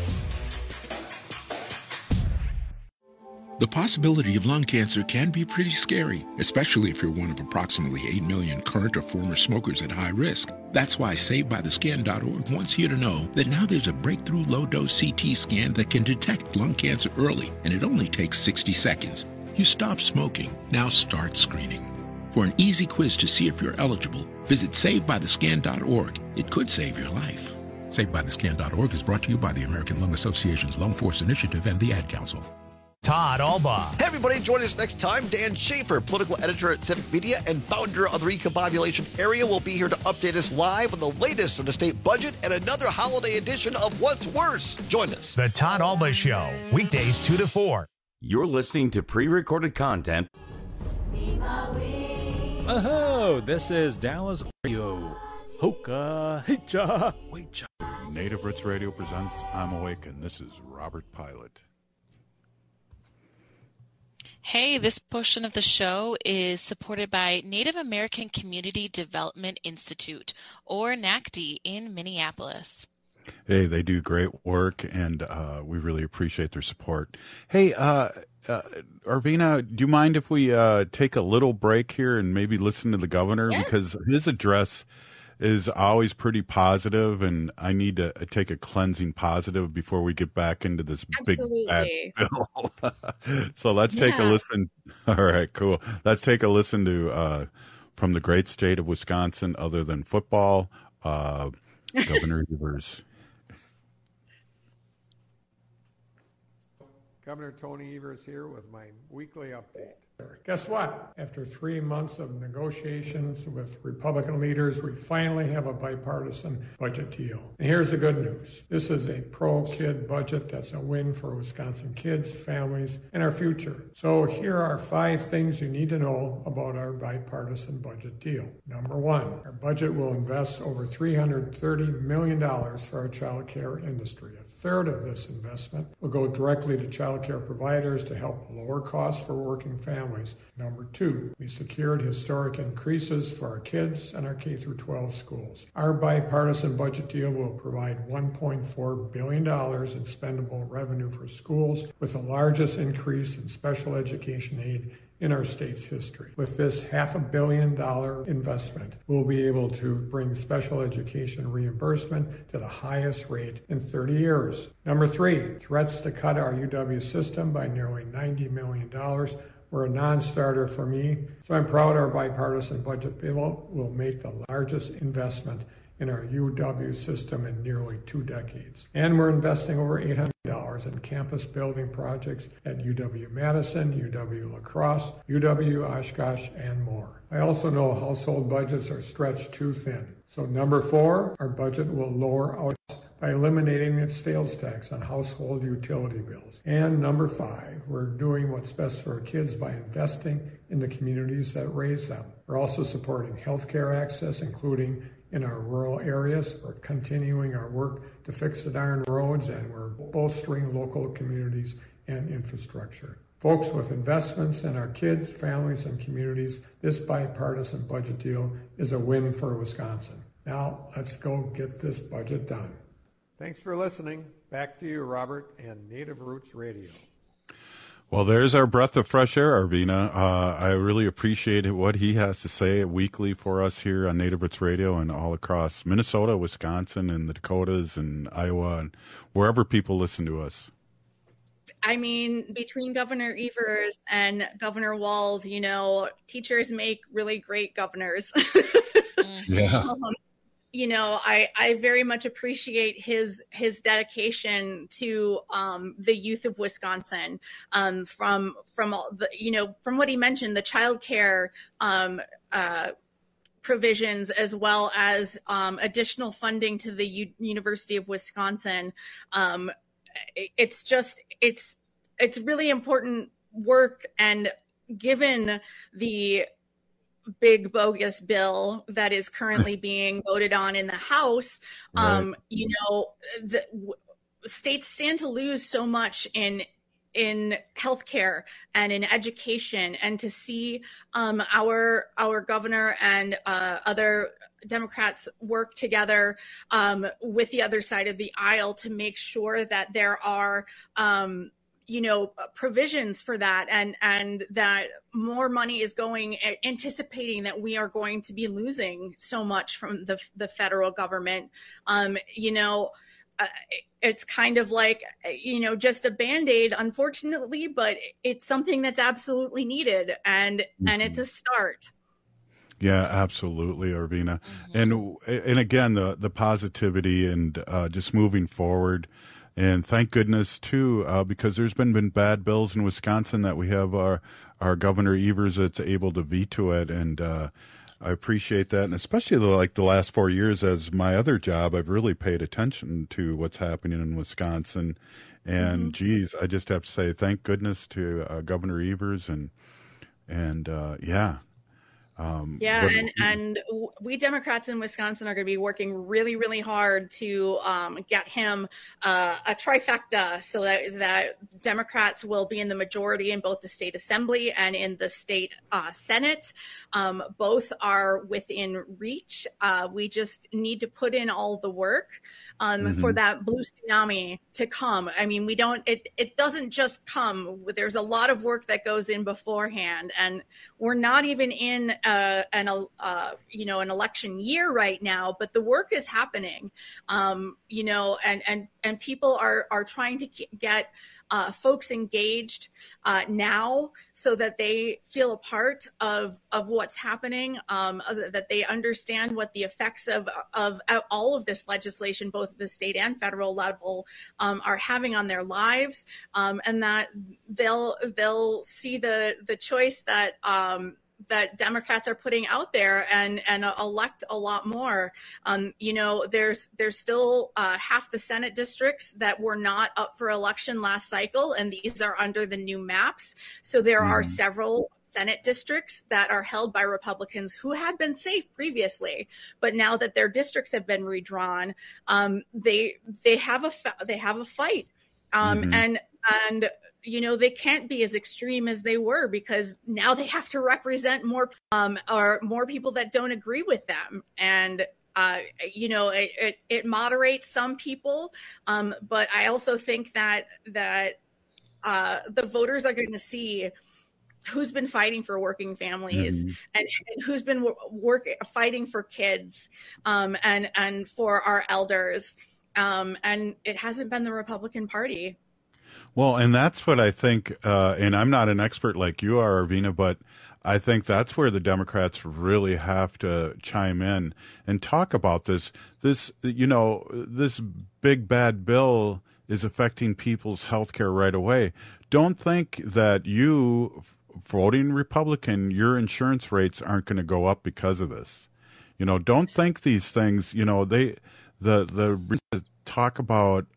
The possibility of lung cancer can be pretty scary, especially if you're one of approximately eight million current or former smokers at high risk. That's why Saved By The Scan dot org wants you to know that now there's a breakthrough low-dose C T scan that can detect lung cancer early, and it only takes sixty seconds. You stop smoking, now start screening. For an easy quiz to see if you're eligible, visit Saved By The Scan dot org. It could save your life. Saved By The Scan dot org is brought to you by the American Lung Association's Lung Force Initiative and the Ad Council. Todd Alba. Hey, everybody, join us next time. Dan Schaefer, political editor at Civic Media and founder of the Recombobulation Area, will be here to update us live on the latest of the state budget and another holiday edition of What's Worse. Join us. The Todd Alba Show, weekdays two to four. You're listening to pre-recorded content. Oh, this is Dallas Radio. Hoka, hicha, Wait, Native Roots Radio presents I'm Awake, and this is Robert Pilot. Hey, this portion of the show is supported by Native American Community Development Institute, or N A C D, in Minneapolis. Hey, they do great work, and uh, we really appreciate their support. Hey, uh, uh, Arvina, do you mind if we uh, take a little break here and maybe listen to the governor? Yeah. Because his address is always pretty positive, and I need to take a cleansing positive before we get back into this Absolutely. big bad bill. So let's yeah. take a listen. All right, cool. Let's take a listen to uh, from the great state of Wisconsin, other than football, uh, Governor Evers. Governor Tony Evers here with my weekly update. Guess what? After three months of negotiations with Republican leaders, we finally have a bipartisan budget deal. And here's the good news. This is a pro-kid budget that's a win for Wisconsin kids, families, and our future. So here are five things you need to know about our bipartisan budget deal. Number one, our budget will invest over three hundred thirty million dollars for our child care industry. A third of this investment will go directly to child care providers to help lower costs for working families. Number two, we secured historic increases for our kids and our K through twelve schools. Our bipartisan budget deal will provide one point four billion dollars in spendable revenue for schools, with the largest increase in special education aid in our state's history. With this half a billion dollar investment, we'll be able to bring special education reimbursement to the highest rate in thirty years. Number three, threats to cut our U W system by nearly ninety million dollars were a non-starter for me, so I'm proud our bipartisan budget bill will make the largest investment in our U W system in nearly two decades. And we're investing over eight hundred dollars in campus building projects at U W-Madison, U W-La Crosse, U W-Oshkosh, and more. I also know household budgets are stretched too thin. So number four, our budget will lower out by eliminating its sales tax on household utility bills. And number five, we're doing what's best for our kids by investing in the communities that raise them. We're also supporting health care access, including in our rural areas. We're continuing our work to fix the darn roads, and we're bolstering local communities and infrastructure. Folks, with investments in our kids, families, and communities, this bipartisan budget deal is a win for Wisconsin. Now, let's go get this budget done. Thanks for listening. Back to you, Robert, and Native Roots Radio. Well, there's our breath of fresh air, Arvina. Uh, I really appreciate what he has to say weekly for us here on Native Roots Radio and all across Minnesota, Wisconsin, and the Dakotas and Iowa and wherever people listen to us. I mean, between Governor Evers and Governor Walz, you know, teachers make really great governors. Yeah. Um, you know, I, I very much appreciate his his dedication to um, the youth of Wisconsin. Um, from from all the, you know, from what he mentioned, the child care um, uh, provisions, as well as um, additional funding to the U- University of Wisconsin. Um, it, it's just it's it's really important work, and given the big bogus bill that is currently being voted on in the House, um, right. you know, the w- states stand to lose so much in in healthcare and in education, and to see um, our our governor and uh, other Democrats work together um, with the other side of the aisle to make sure that there are um, you know, provisions for that, and, and that more money is going, anticipating that we are going to be losing so much from the the federal government. Um, you know, uh, it's kind of like, you know, just a Band-Aid, unfortunately, but it's something that's absolutely needed, and, mm-hmm. and it's a start. Yeah, absolutely, Arvina. Mm-hmm. And, and again, the, the positivity and uh, just moving forward. And thank goodness, too, uh, because there's been, been bad bills in Wisconsin that we have our, our Governor Evers that's able to veto it. And uh, I appreciate that. And especially the, like the last four years as my other job, I've really paid attention to what's happening in Wisconsin. And, mm-hmm. geez, I just have to say thank goodness to uh, Governor Evers. And, and uh, yeah. Um, yeah, but, and, and we Democrats in Wisconsin are going to be working really, really hard to um, get him uh, a trifecta so that, that Democrats will be in the majority in both the state assembly and in the state uh, Senate. Um, both are within reach. Uh, we just need to put in all the work um, mm-hmm. for that blue tsunami to come. I mean, we don't, it, it doesn't just come. There's a lot of work that goes in beforehand, and we're not even in Uh, an uh, you know an election year right now, but the work is happening, um, you know, and and and people are are trying to get uh, folks engaged uh, now so that they feel a part of of what's happening, um, that they understand what the effects of of all of this legislation, both at the state and federal level, um, are having on their lives, um, and that they'll they'll see the the choice that. Um, that Democrats are putting out there and, and elect a lot more. Um, you know, there's there's still uh, half the Senate districts that were not up for election last cycle, and these are under the new maps. So there mm. are several Senate districts that are held by Republicans who had been safe previously, but now that their districts have been redrawn, um, they they have a they have a fight, um, mm-hmm. and and. You know, they can't be as extreme as they were because now they have to represent more um, or more people that don't agree with them. And, uh, you know, it, it, it moderates some people. Um, but I also think that that uh, the voters are going to see who's been fighting for working families mm-hmm. and, and who's been work, fighting for kids um, and, and for our elders. Um, and it hasn't been the Republican Party. Well, and that's what I think, uh, and I'm not an expert like you are, Arvina, but I think that's where the Democrats really have to chime in and talk about this. This, you know, this big bad bill is affecting people's health care right away. Don't think that you, voting Republican, your insurance rates aren't going to go up because of this. You know, don't think these things, you know, they, the, the talk about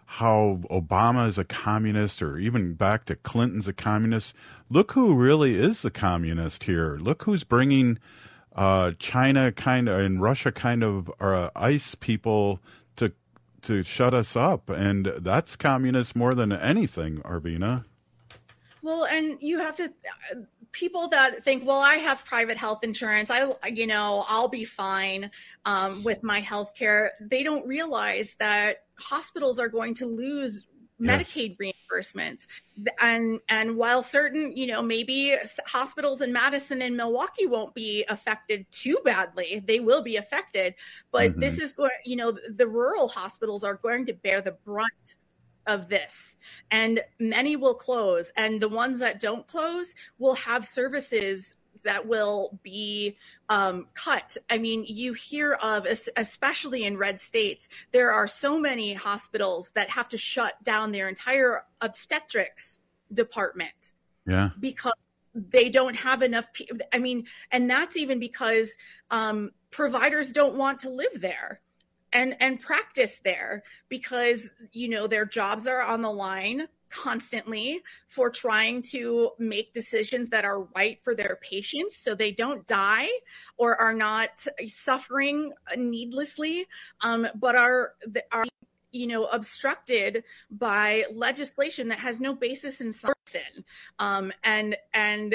how Obama is a communist, or even back to Clinton's a communist. Look who really is the communist here. Look who's bringing uh, China kind of and Russia kind of uh, ice people to to shut us up, and that's communist more than anything, Arvina. Well, and you have to. People that think, well, I have private health insurance, I, you know, I'll be fine um, with my health care. They don't realize that hospitals are going to lose Medicaid yes. reimbursements. And and while certain, you know, maybe hospitals in Madison and Milwaukee won't be affected too badly, they will be affected. But mm-hmm. this is going, you know, the rural hospitals are going to bear the brunt of this, and many will close, and the ones that don't close will have services that will be um, cut. I mean, you hear of, especially in red states, there are so many hospitals that have to shut down their entire obstetrics department. Yeah. Because they don't have enough. I mean, and that's even because um, providers don't want to live there and and practice there because, you know, their jobs are on the line constantly for trying to make decisions that are right for their patients so they don't die or are not suffering needlessly, um, but are, are, you know, obstructed by legislation that has no basis in science. Um, and, and,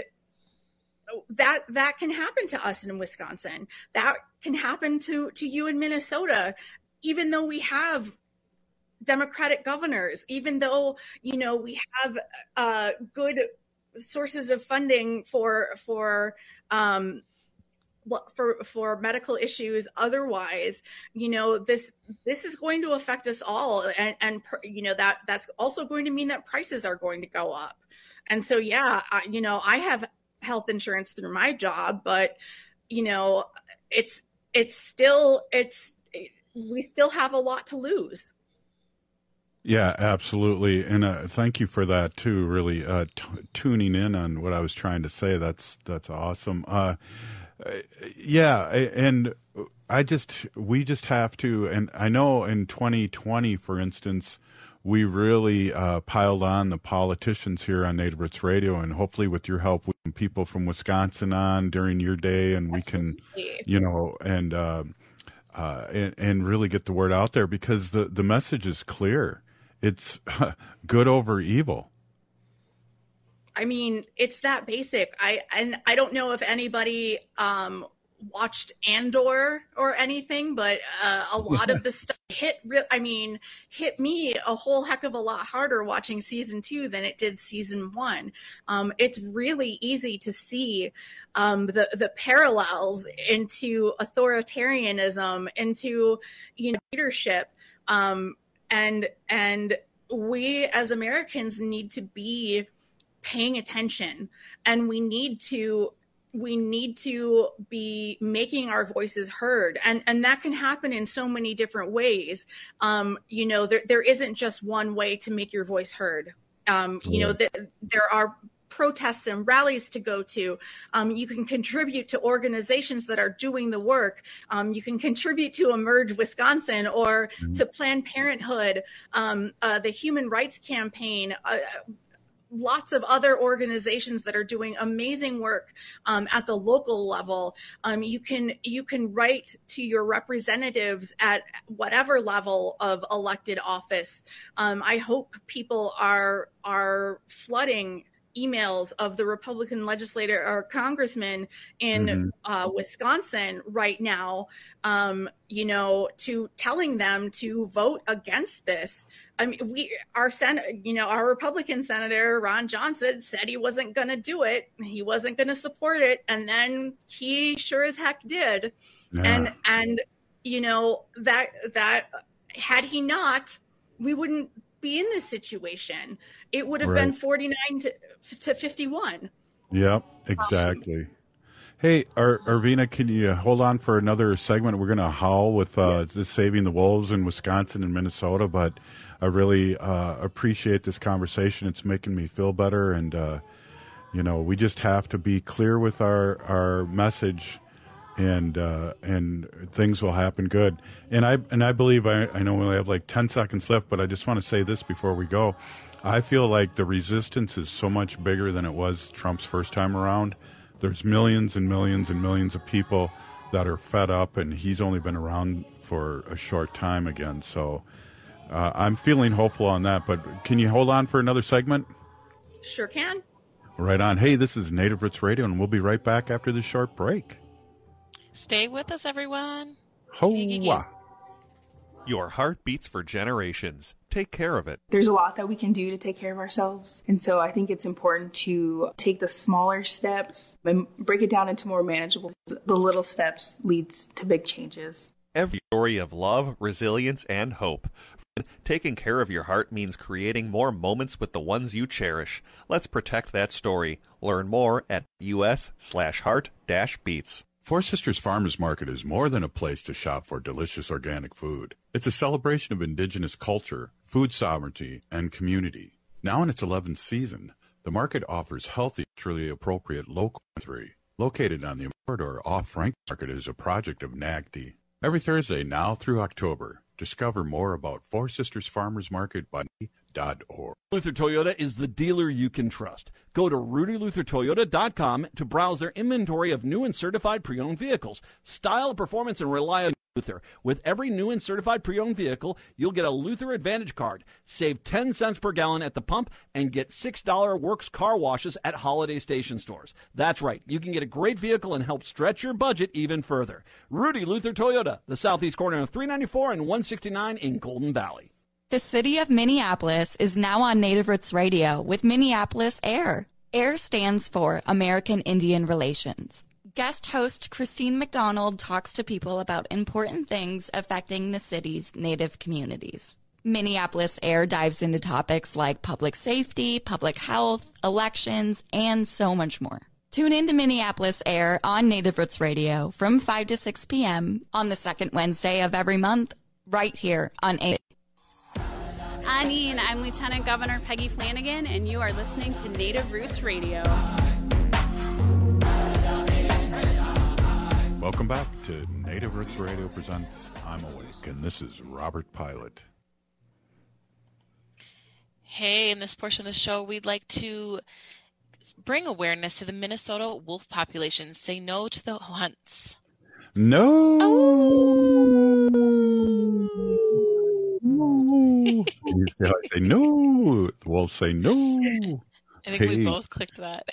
that that can happen to us in Wisconsin. That can happen to to you in Minnesota, even though we have Democratic governors, even though, you know, we have uh, good sources of funding for for um, for for medical issues. Otherwise, you know, this this is going to affect us all, and and you know that that's also going to mean that prices are going to go up. And so, yeah, I, you know, I have health insurance through my job, but you know, it's it's still it's we still have a lot to lose. Yeah, absolutely. And uh, thank you for that, too, really uh, t- tuning in on what I was trying to say. That's that's awesome. Uh, yeah, and I just, we just have to, and I know in twenty twenty, for instance, we really uh, piled on the politicians here on Native Roots Radio, and hopefully with your help, we can people from Wisconsin on during your day, and we Absolutely. can, you know, and, uh, uh, and and really get the word out there, because the, the message is clear. It's good over evil. I mean, it's that basic. I and I don't know if anybody um, watched Andor or anything, but uh, a lot of the stuff hit. Re- I mean, hit me a whole heck of a lot harder watching season two than it did season one. Um, it's really easy to see um, the the parallels into authoritarianism, into you know leadership. Um, And and we as Americans need to be paying attention, and we need to we need to be making our voices heard, and and that can happen in so many different ways. Um, you know, there there isn't just one way to make your voice heard. Um, you know, th- there are protests and rallies to go to. Um, you can contribute to organizations that are doing the work. Um, you can contribute to Emerge Wisconsin or mm-hmm. to Planned Parenthood, um, uh, the Human Rights Campaign, uh, lots of other organizations that are doing amazing work um, at the local level. Um, you can you can write to your representatives at whatever level of elected office. Um, I hope people are are flooding emails of the Republican legislator or congressman in mm-hmm. uh, Wisconsin right now, um, you know, to telling them to vote against this. I mean, we, our Senate, you know, our Republican Senator, Ron Johnson, said he wasn't going to do it. He wasn't going to support it. And then he sure as heck did. Yeah. And, and, you know, that, that had he not, we wouldn't be in this situation. It would have right. been forty-nine to, to fifty-one. Yep, exactly. Um, hey, Ar- Arvina, can you hold on for another segment? We're going to howl with uh, yeah. Saving the Wolves in Wisconsin and Minnesota, but I really uh, appreciate this conversation. It's making me feel better, and uh, you know, we just have to be clear with our our message, and uh, and things will happen good. And I and I believe I, I know we only have like ten seconds left, but I just want to say this before we go. I feel like the resistance is so much bigger than it was Trump's first time around. There's millions and millions and millions of people that are fed up, and he's only been around for a short time again. So uh, I'm feeling hopeful on that. But can you hold on for another segment? Sure can. Right on. Hey, this is Native Roots Radio, and we'll be right back after this short break. Stay with us, everyone. Hoa. Your heart beats for generations. Take care of it. There's a lot that we can do to take care of ourselves. And so I think it's important to take the smaller steps and break it down into more manageable. The little steps leads to big changes. Every story of love, resilience, and hope. Taking care of your heart means creating more moments with the ones you cherish. Let's protect that story. Learn more at us slash heart dash beats. Four Sisters Farmers Market is more than a place to shop for delicious organic food. It's a celebration of indigenous culture, food sovereignty, and community. Now in its eleventh season, the market offers healthy, truly appropriate local three. Located on the Amador Off-Frank Market is a project of N A G T. Every Thursday now through October, discover more about Four Sisters Farmers Market by dot org. Luther Toyota is the dealer you can trust. Go to rudy luther toyota dot com to browse their inventory of new and certified pre-owned vehicles. Style, performance, and rely on Luther. With every new and certified pre-owned vehicle, you'll get a Luther Advantage card. Save ten cents per gallon at the pump and get six dollars Works car washes at Holiday Station stores. That's right. You can get a great vehicle and help stretch your budget even further. Rudy Luther Toyota, the southeast corner of three ninety-four and one sixty-nine in Golden Valley. The city of Minneapolis is now on Native Roots Radio with Minneapolis AIR. AIR stands for American Indian Relations. Guest host Christine McDonald talks to people about important things affecting the city's Native communities. Minneapolis AIR dives into topics like public safety, public health, elections, and so much more. Tune in to Minneapolis AIR on Native Roots Radio from five to six p.m. on the second Wednesday of every month, right here on AIR. Anine, I'm Lieutenant Governor Peggy Flanagan, and you are listening to Native Roots Radio. Welcome back to Native Roots Radio presents I'm Awake, and this is Robert Pilot. Hey, in this portion of the show, we'd like to bring awareness to the Minnesota wolf population. Say no to the hunts. No. Oh. You say, I say no. The wolves say no. I think hey. we both clicked that.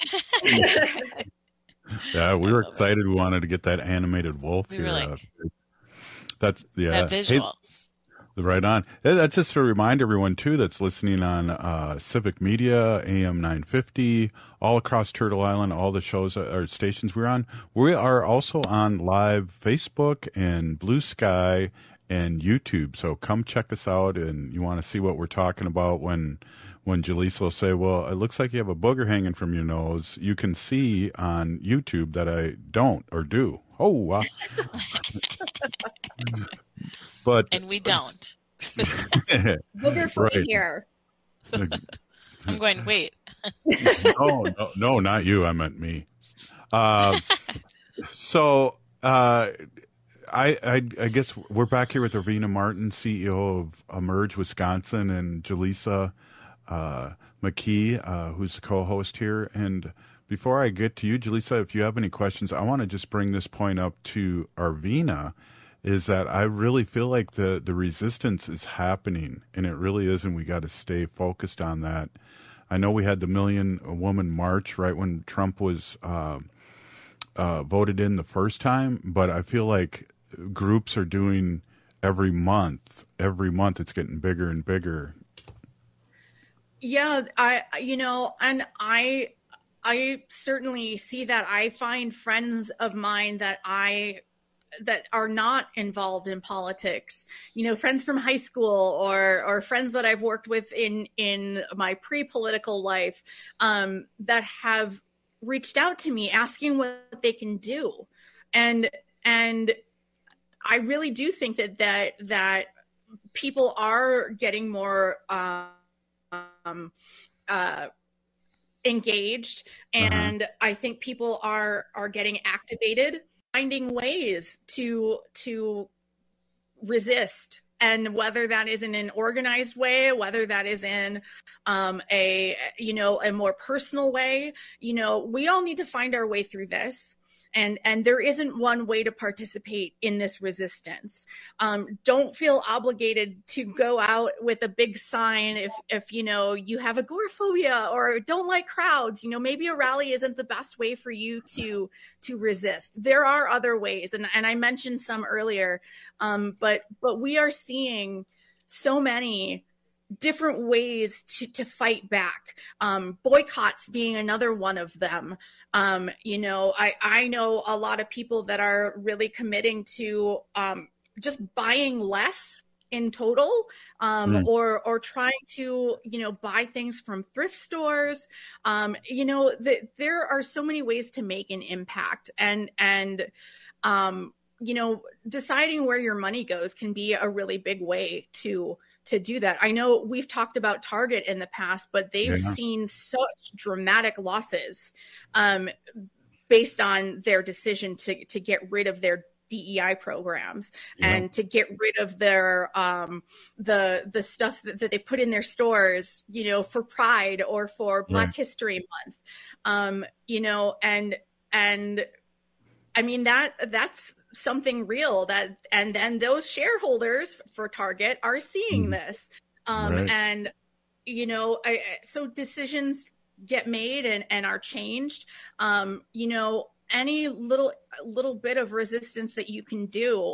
Yeah, we were excited. It. We wanted to get that animated wolf we here. Were like, that's yeah, that visual. Hey, right on. That's just to remind everyone too that's listening on uh, Civic Media, A M nine fifty, all across Turtle Island, all the shows or stations we're on. We are also on live Facebook and Blue Sky and YouTube. So come check us out, and you want to see what we're talking about when. When Jaleesa will say, well, it looks like you have a booger hanging from your nose, you can see on YouTube that I don't or do. Oh, wow. But and we don't. Booger free right. here. I'm going, wait. no, no, no, not you. I meant me. Uh, so uh, I, I, I guess we're back here with Irvina Martin, C E O of Emerge Wisconsin, and Jaleesa Uh, McKee, uh, who's the co-host here. And before I get to you, Jaleesa, if you have any questions, I want to just bring this point up to Irvina, is that I really feel like the, the resistance is happening, and it really is, and we got to stay focused on that. I know we had the Million Woman March right when Trump was uh, uh, voted in the first time, but I feel like groups are doing every month. Every month it's getting bigger and bigger. Yeah, I, you know, and I, I certainly see that. I find friends of mine that I, that are not involved in politics, you know, friends from high school or, or friends that I've worked with in, in my pre-political life, um, that have reached out to me asking what they can do. And, and I really do think that, that, that people are getting more, um, Um, uh, engaged, and uh-huh. I think people are are getting activated, finding ways to to resist, and whether that is in an organized way, whether that is in um, a you know a more personal way, you know, we all need to find our way through this. And and there isn't one way to participate in this resistance. Um, don't feel obligated to go out with a big sign if, if, you know, you have agoraphobia or don't like crowds. You know, maybe a rally isn't the best way for you to to resist. There are other ways. And, and I mentioned some earlier, um, but but we are seeing so many different ways to, to fight back. Um, boycotts being another one of them. Um, you know, I, I know a lot of people that are really committing to um, just buying less in total, um, mm. or or trying to, you know, buy things from thrift stores. Um, you know, the, there are so many ways to make an impact. And, and um, you know, deciding where your money goes can be a really big way to to do that. I know we've talked about Target in the past, but they've yeah. seen such dramatic losses um, based on their decision to to get rid of their D E I programs yeah. and to get rid of their um, the the stuff that, that they put in their stores, you know, for Pride or for Black yeah. History Month, um, you know, and and I mean that that's something real that, and then those shareholders for Target are seeing mm. this. Um, right. And, you know, I, so decisions get made and, and are changed. Um, you know, any little, little bit of resistance that you can do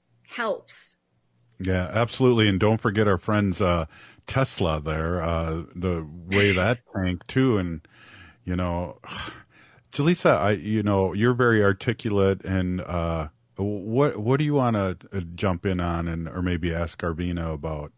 helps. Yeah, absolutely. And don't forget our friends, uh, Tesla there, uh, the way that tanked too. And, you know, Jaleesa, I, you know, you're very articulate, and, uh, What what do you want to uh, jump in on, and or maybe ask Irvina about?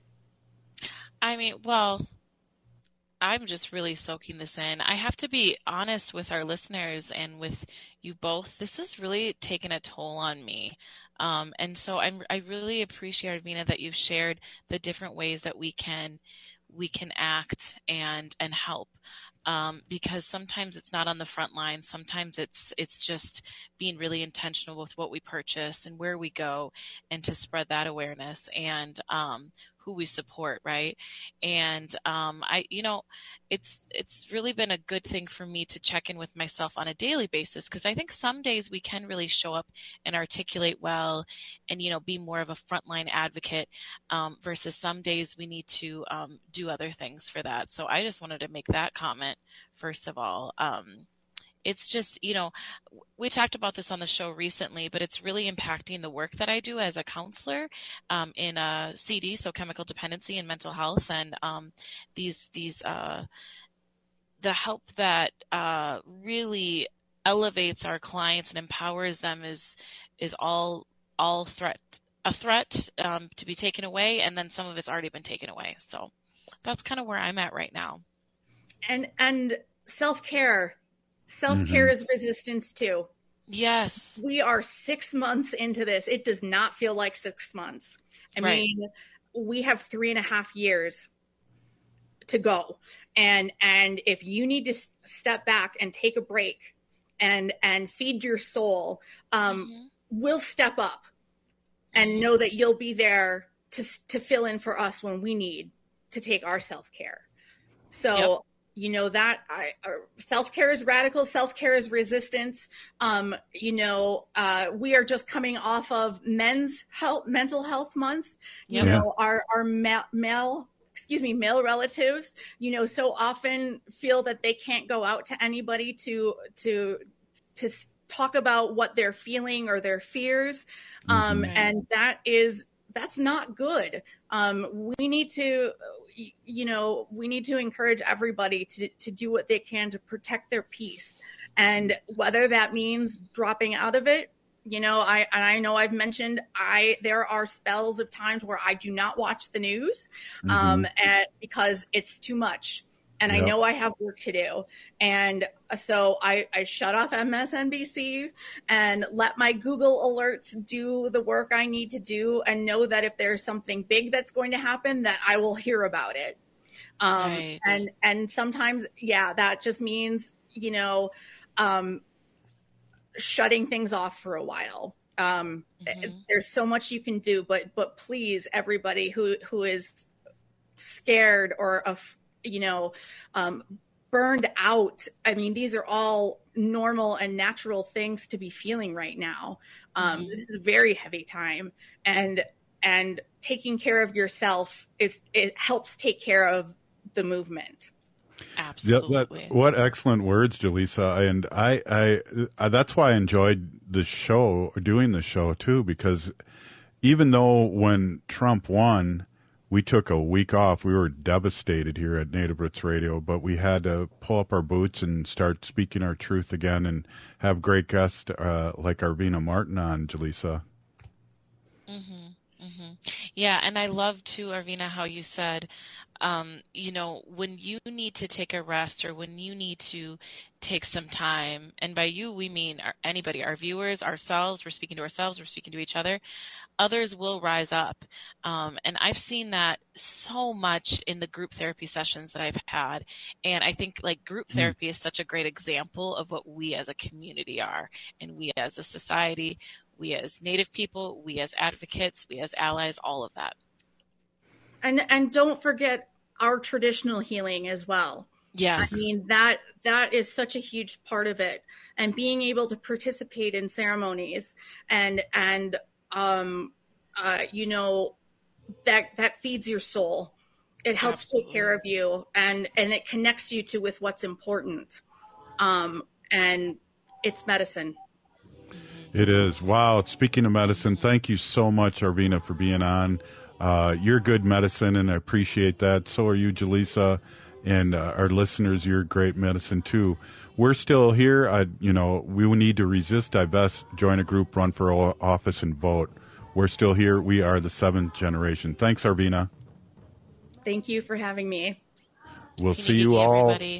I mean, well, I'm just really soaking this in. I have to be honest with our listeners and with you both. This has really taken a toll on me. Um, and so I'm, I really appreciate, Arvina, that you've shared the different ways that we can we can act and and help. Um, because sometimes it's not on the front line. Sometimes it's it's just being really intentional with what we purchase and where we go, and to spread that awareness and um, who we support, right? And um, I, you know, it's it's really been a good thing for me to check in with myself on a daily basis, because I think some days we can really show up and articulate well, and you know, be more of a frontline advocate, um, versus some days we need to um, do other things for that. So I just wanted to make that comment first of all. Um, It's just, you know, we talked about this on the show recently, but it's really impacting the work that I do as a counselor um, in a C D, so chemical dependency and mental health, and um, these these uh, the help that uh, really elevates our clients and empowers them is is all all threat a threat um, to be taken away, and then some of it's already been taken away. So that's kind of where I'm at right now. And and self-care. Self-care Mm-hmm. is resistance too. Yes. We are six months into this. It does not feel like six months. I Right. mean, we have three and a half years to go. And and if you need to s- step back and take a break and and feed your soul, um, we'll step up and know that you'll be there to s- to fill in for us when we need to take our self-care. So Yep. you know that I, uh, self-care is radical, self-care is resistance. Um, you know, uh, we are just coming off of Men's Health, Mental Health Month. You Yep. know, our our male, male, excuse me, male relatives, you know, so often feel that they can't go out to anybody to to to s- talk about what they're feeling or their fears, um, Right. and that is that's not good. Um, we need to, you know, we need to encourage everybody to, to do what they can to protect their peace. And whether that means dropping out of it, you know, I, and I know I've mentioned, I, there are spells of times where I do not watch the news, um, and because it's too much. And I Yep. know I have work to do. And so I, I shut off M S N B C and let my Google alerts do the work I need to do, and know that if there's something big that's going to happen, that I will hear about it. Um, Right. and, and sometimes, yeah, that just means, you know, um, shutting things off for a while. Um, th- there's so much you can do, but, but please, everybody who, who is scared or, af- you know, um, burned out. I mean, these are all normal and natural things to be feeling right now. Um, Mhm. This is a very heavy time, and and taking care of yourself is it helps take care of the movement. Yeah, that, what excellent words, Jaleesa. And I, I, I, that's why I enjoyed the show, doing the show too, because even though when Trump won, we took a week off, we were devastated here at Native Roots Radio, but we had to pull up our boots and start speaking our truth again and have great guests uh, like Arvina Martin on, Jaleesa. Mm-hmm, mm-hmm. Yeah, and I love too, Arvina, how you said, um, you know, when you need to take a rest or when you need to take some time, and by you we mean our, anybody, our viewers, ourselves, we're speaking to ourselves, we're speaking to each other, others will rise up. Um, and I've seen that so much in the group therapy sessions that I've had. And I think like group therapy is such a great example of what we as a community are, and we as a society, we as Native people, we as advocates, we as allies, all of that. And and don't forget our traditional healing as well. Yes. I mean, that that is such a huge part of it. And being able to participate in ceremonies and and um uh you know, that that feeds your soul. It helps Absolutely. take care of you, and and it connects you to with what's important. Um and it's medicine. It is. Wow. Speaking of medicine, thank you so much, Arvina, for being on. Uh, you're good medicine, and I appreciate that. So are you, Jaleesa, and uh, our listeners. You're great medicine, too. We're still here. I, you know, we need to resist, divest, join a group, run for o- office, and vote. We're still here. We are the seventh generation. Thanks, Arvina. Thank you for having me. We'll Happy see New you Year, all. everybody.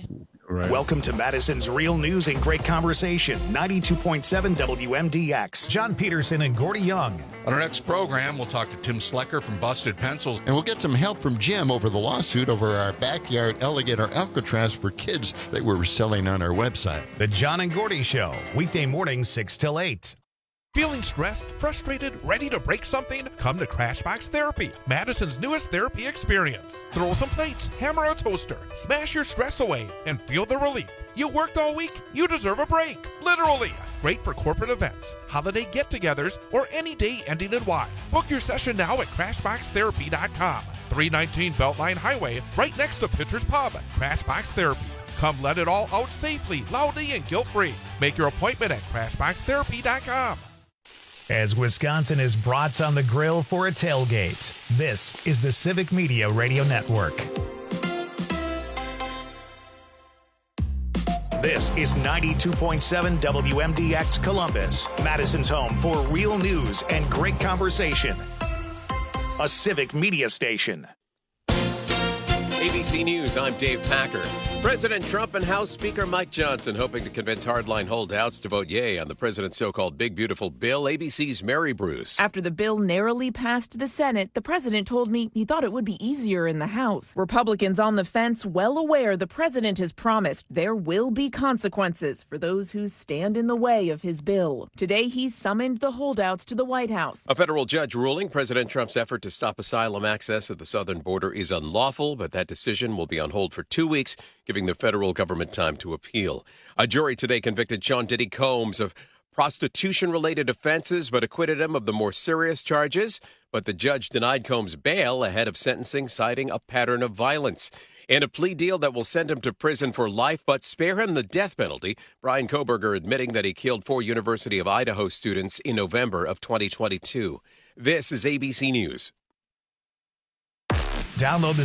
Right. Welcome to Madison's Real News and Great Conversation, ninety-two point seven W M D X. John Peterson and Gordy Young. On our next program, we'll talk to Tim Slecker from Busted Pencils. And we'll get some help from Jim over the lawsuit over our backyard alligator Alcatraz for kids that we're selling on our website. The John and Gordy Show, weekday mornings six till eight. Feeling stressed, frustrated, ready to break something? Come to Crashbox Therapy, Madison's newest therapy experience. Throw some plates, hammer a toaster, smash your stress away, and feel the relief. You worked all week, you deserve a break. Literally. Great for corporate events, holiday get-togethers, or any day ending in Y. Book your session now at crashbox therapy dot com. three nineteen Beltline Highway, right next to Pitcher's Pub. Crashbox Therapy. Come let it all out safely, loudly, and guilt-free. Make your appointment at crashbox therapy dot com. As Wisconsin is brats on the grill for a tailgate, this is the Civic Media Radio Network. This is ninety-two point seven W M D X Columbus, Madison's home for real news and great conversation. A Civic Media station. A B C News, I'm Dave Packer. President Trump and House Speaker Mike Johnson hoping to convince hardline holdouts to vote yay on the president's so-called Big Beautiful Bill. A B C's Mary Bruce. After the bill narrowly passed the Senate, the president told me he thought it would be easier in the House. Republicans on the fence, well aware the president has promised there will be consequences for those who stand in the way of his bill. Today, he summoned the holdouts to the White House. A federal judge ruling President Trump's effort to stop asylum access at the southern border is unlawful, but that decision will be on hold for two weeks, giving the federal government time to appeal. A jury today convicted Sean Diddy Combs of prostitution-related offenses, but acquitted him of the more serious charges. But the judge denied Combs bail ahead of sentencing, citing a pattern of violence. In a plea deal that will send him to prison for life, but spare him the death penalty, Brian Koberger admitting that he killed four University of Idaho students in November of twenty twenty-two. This is A B C News. Download the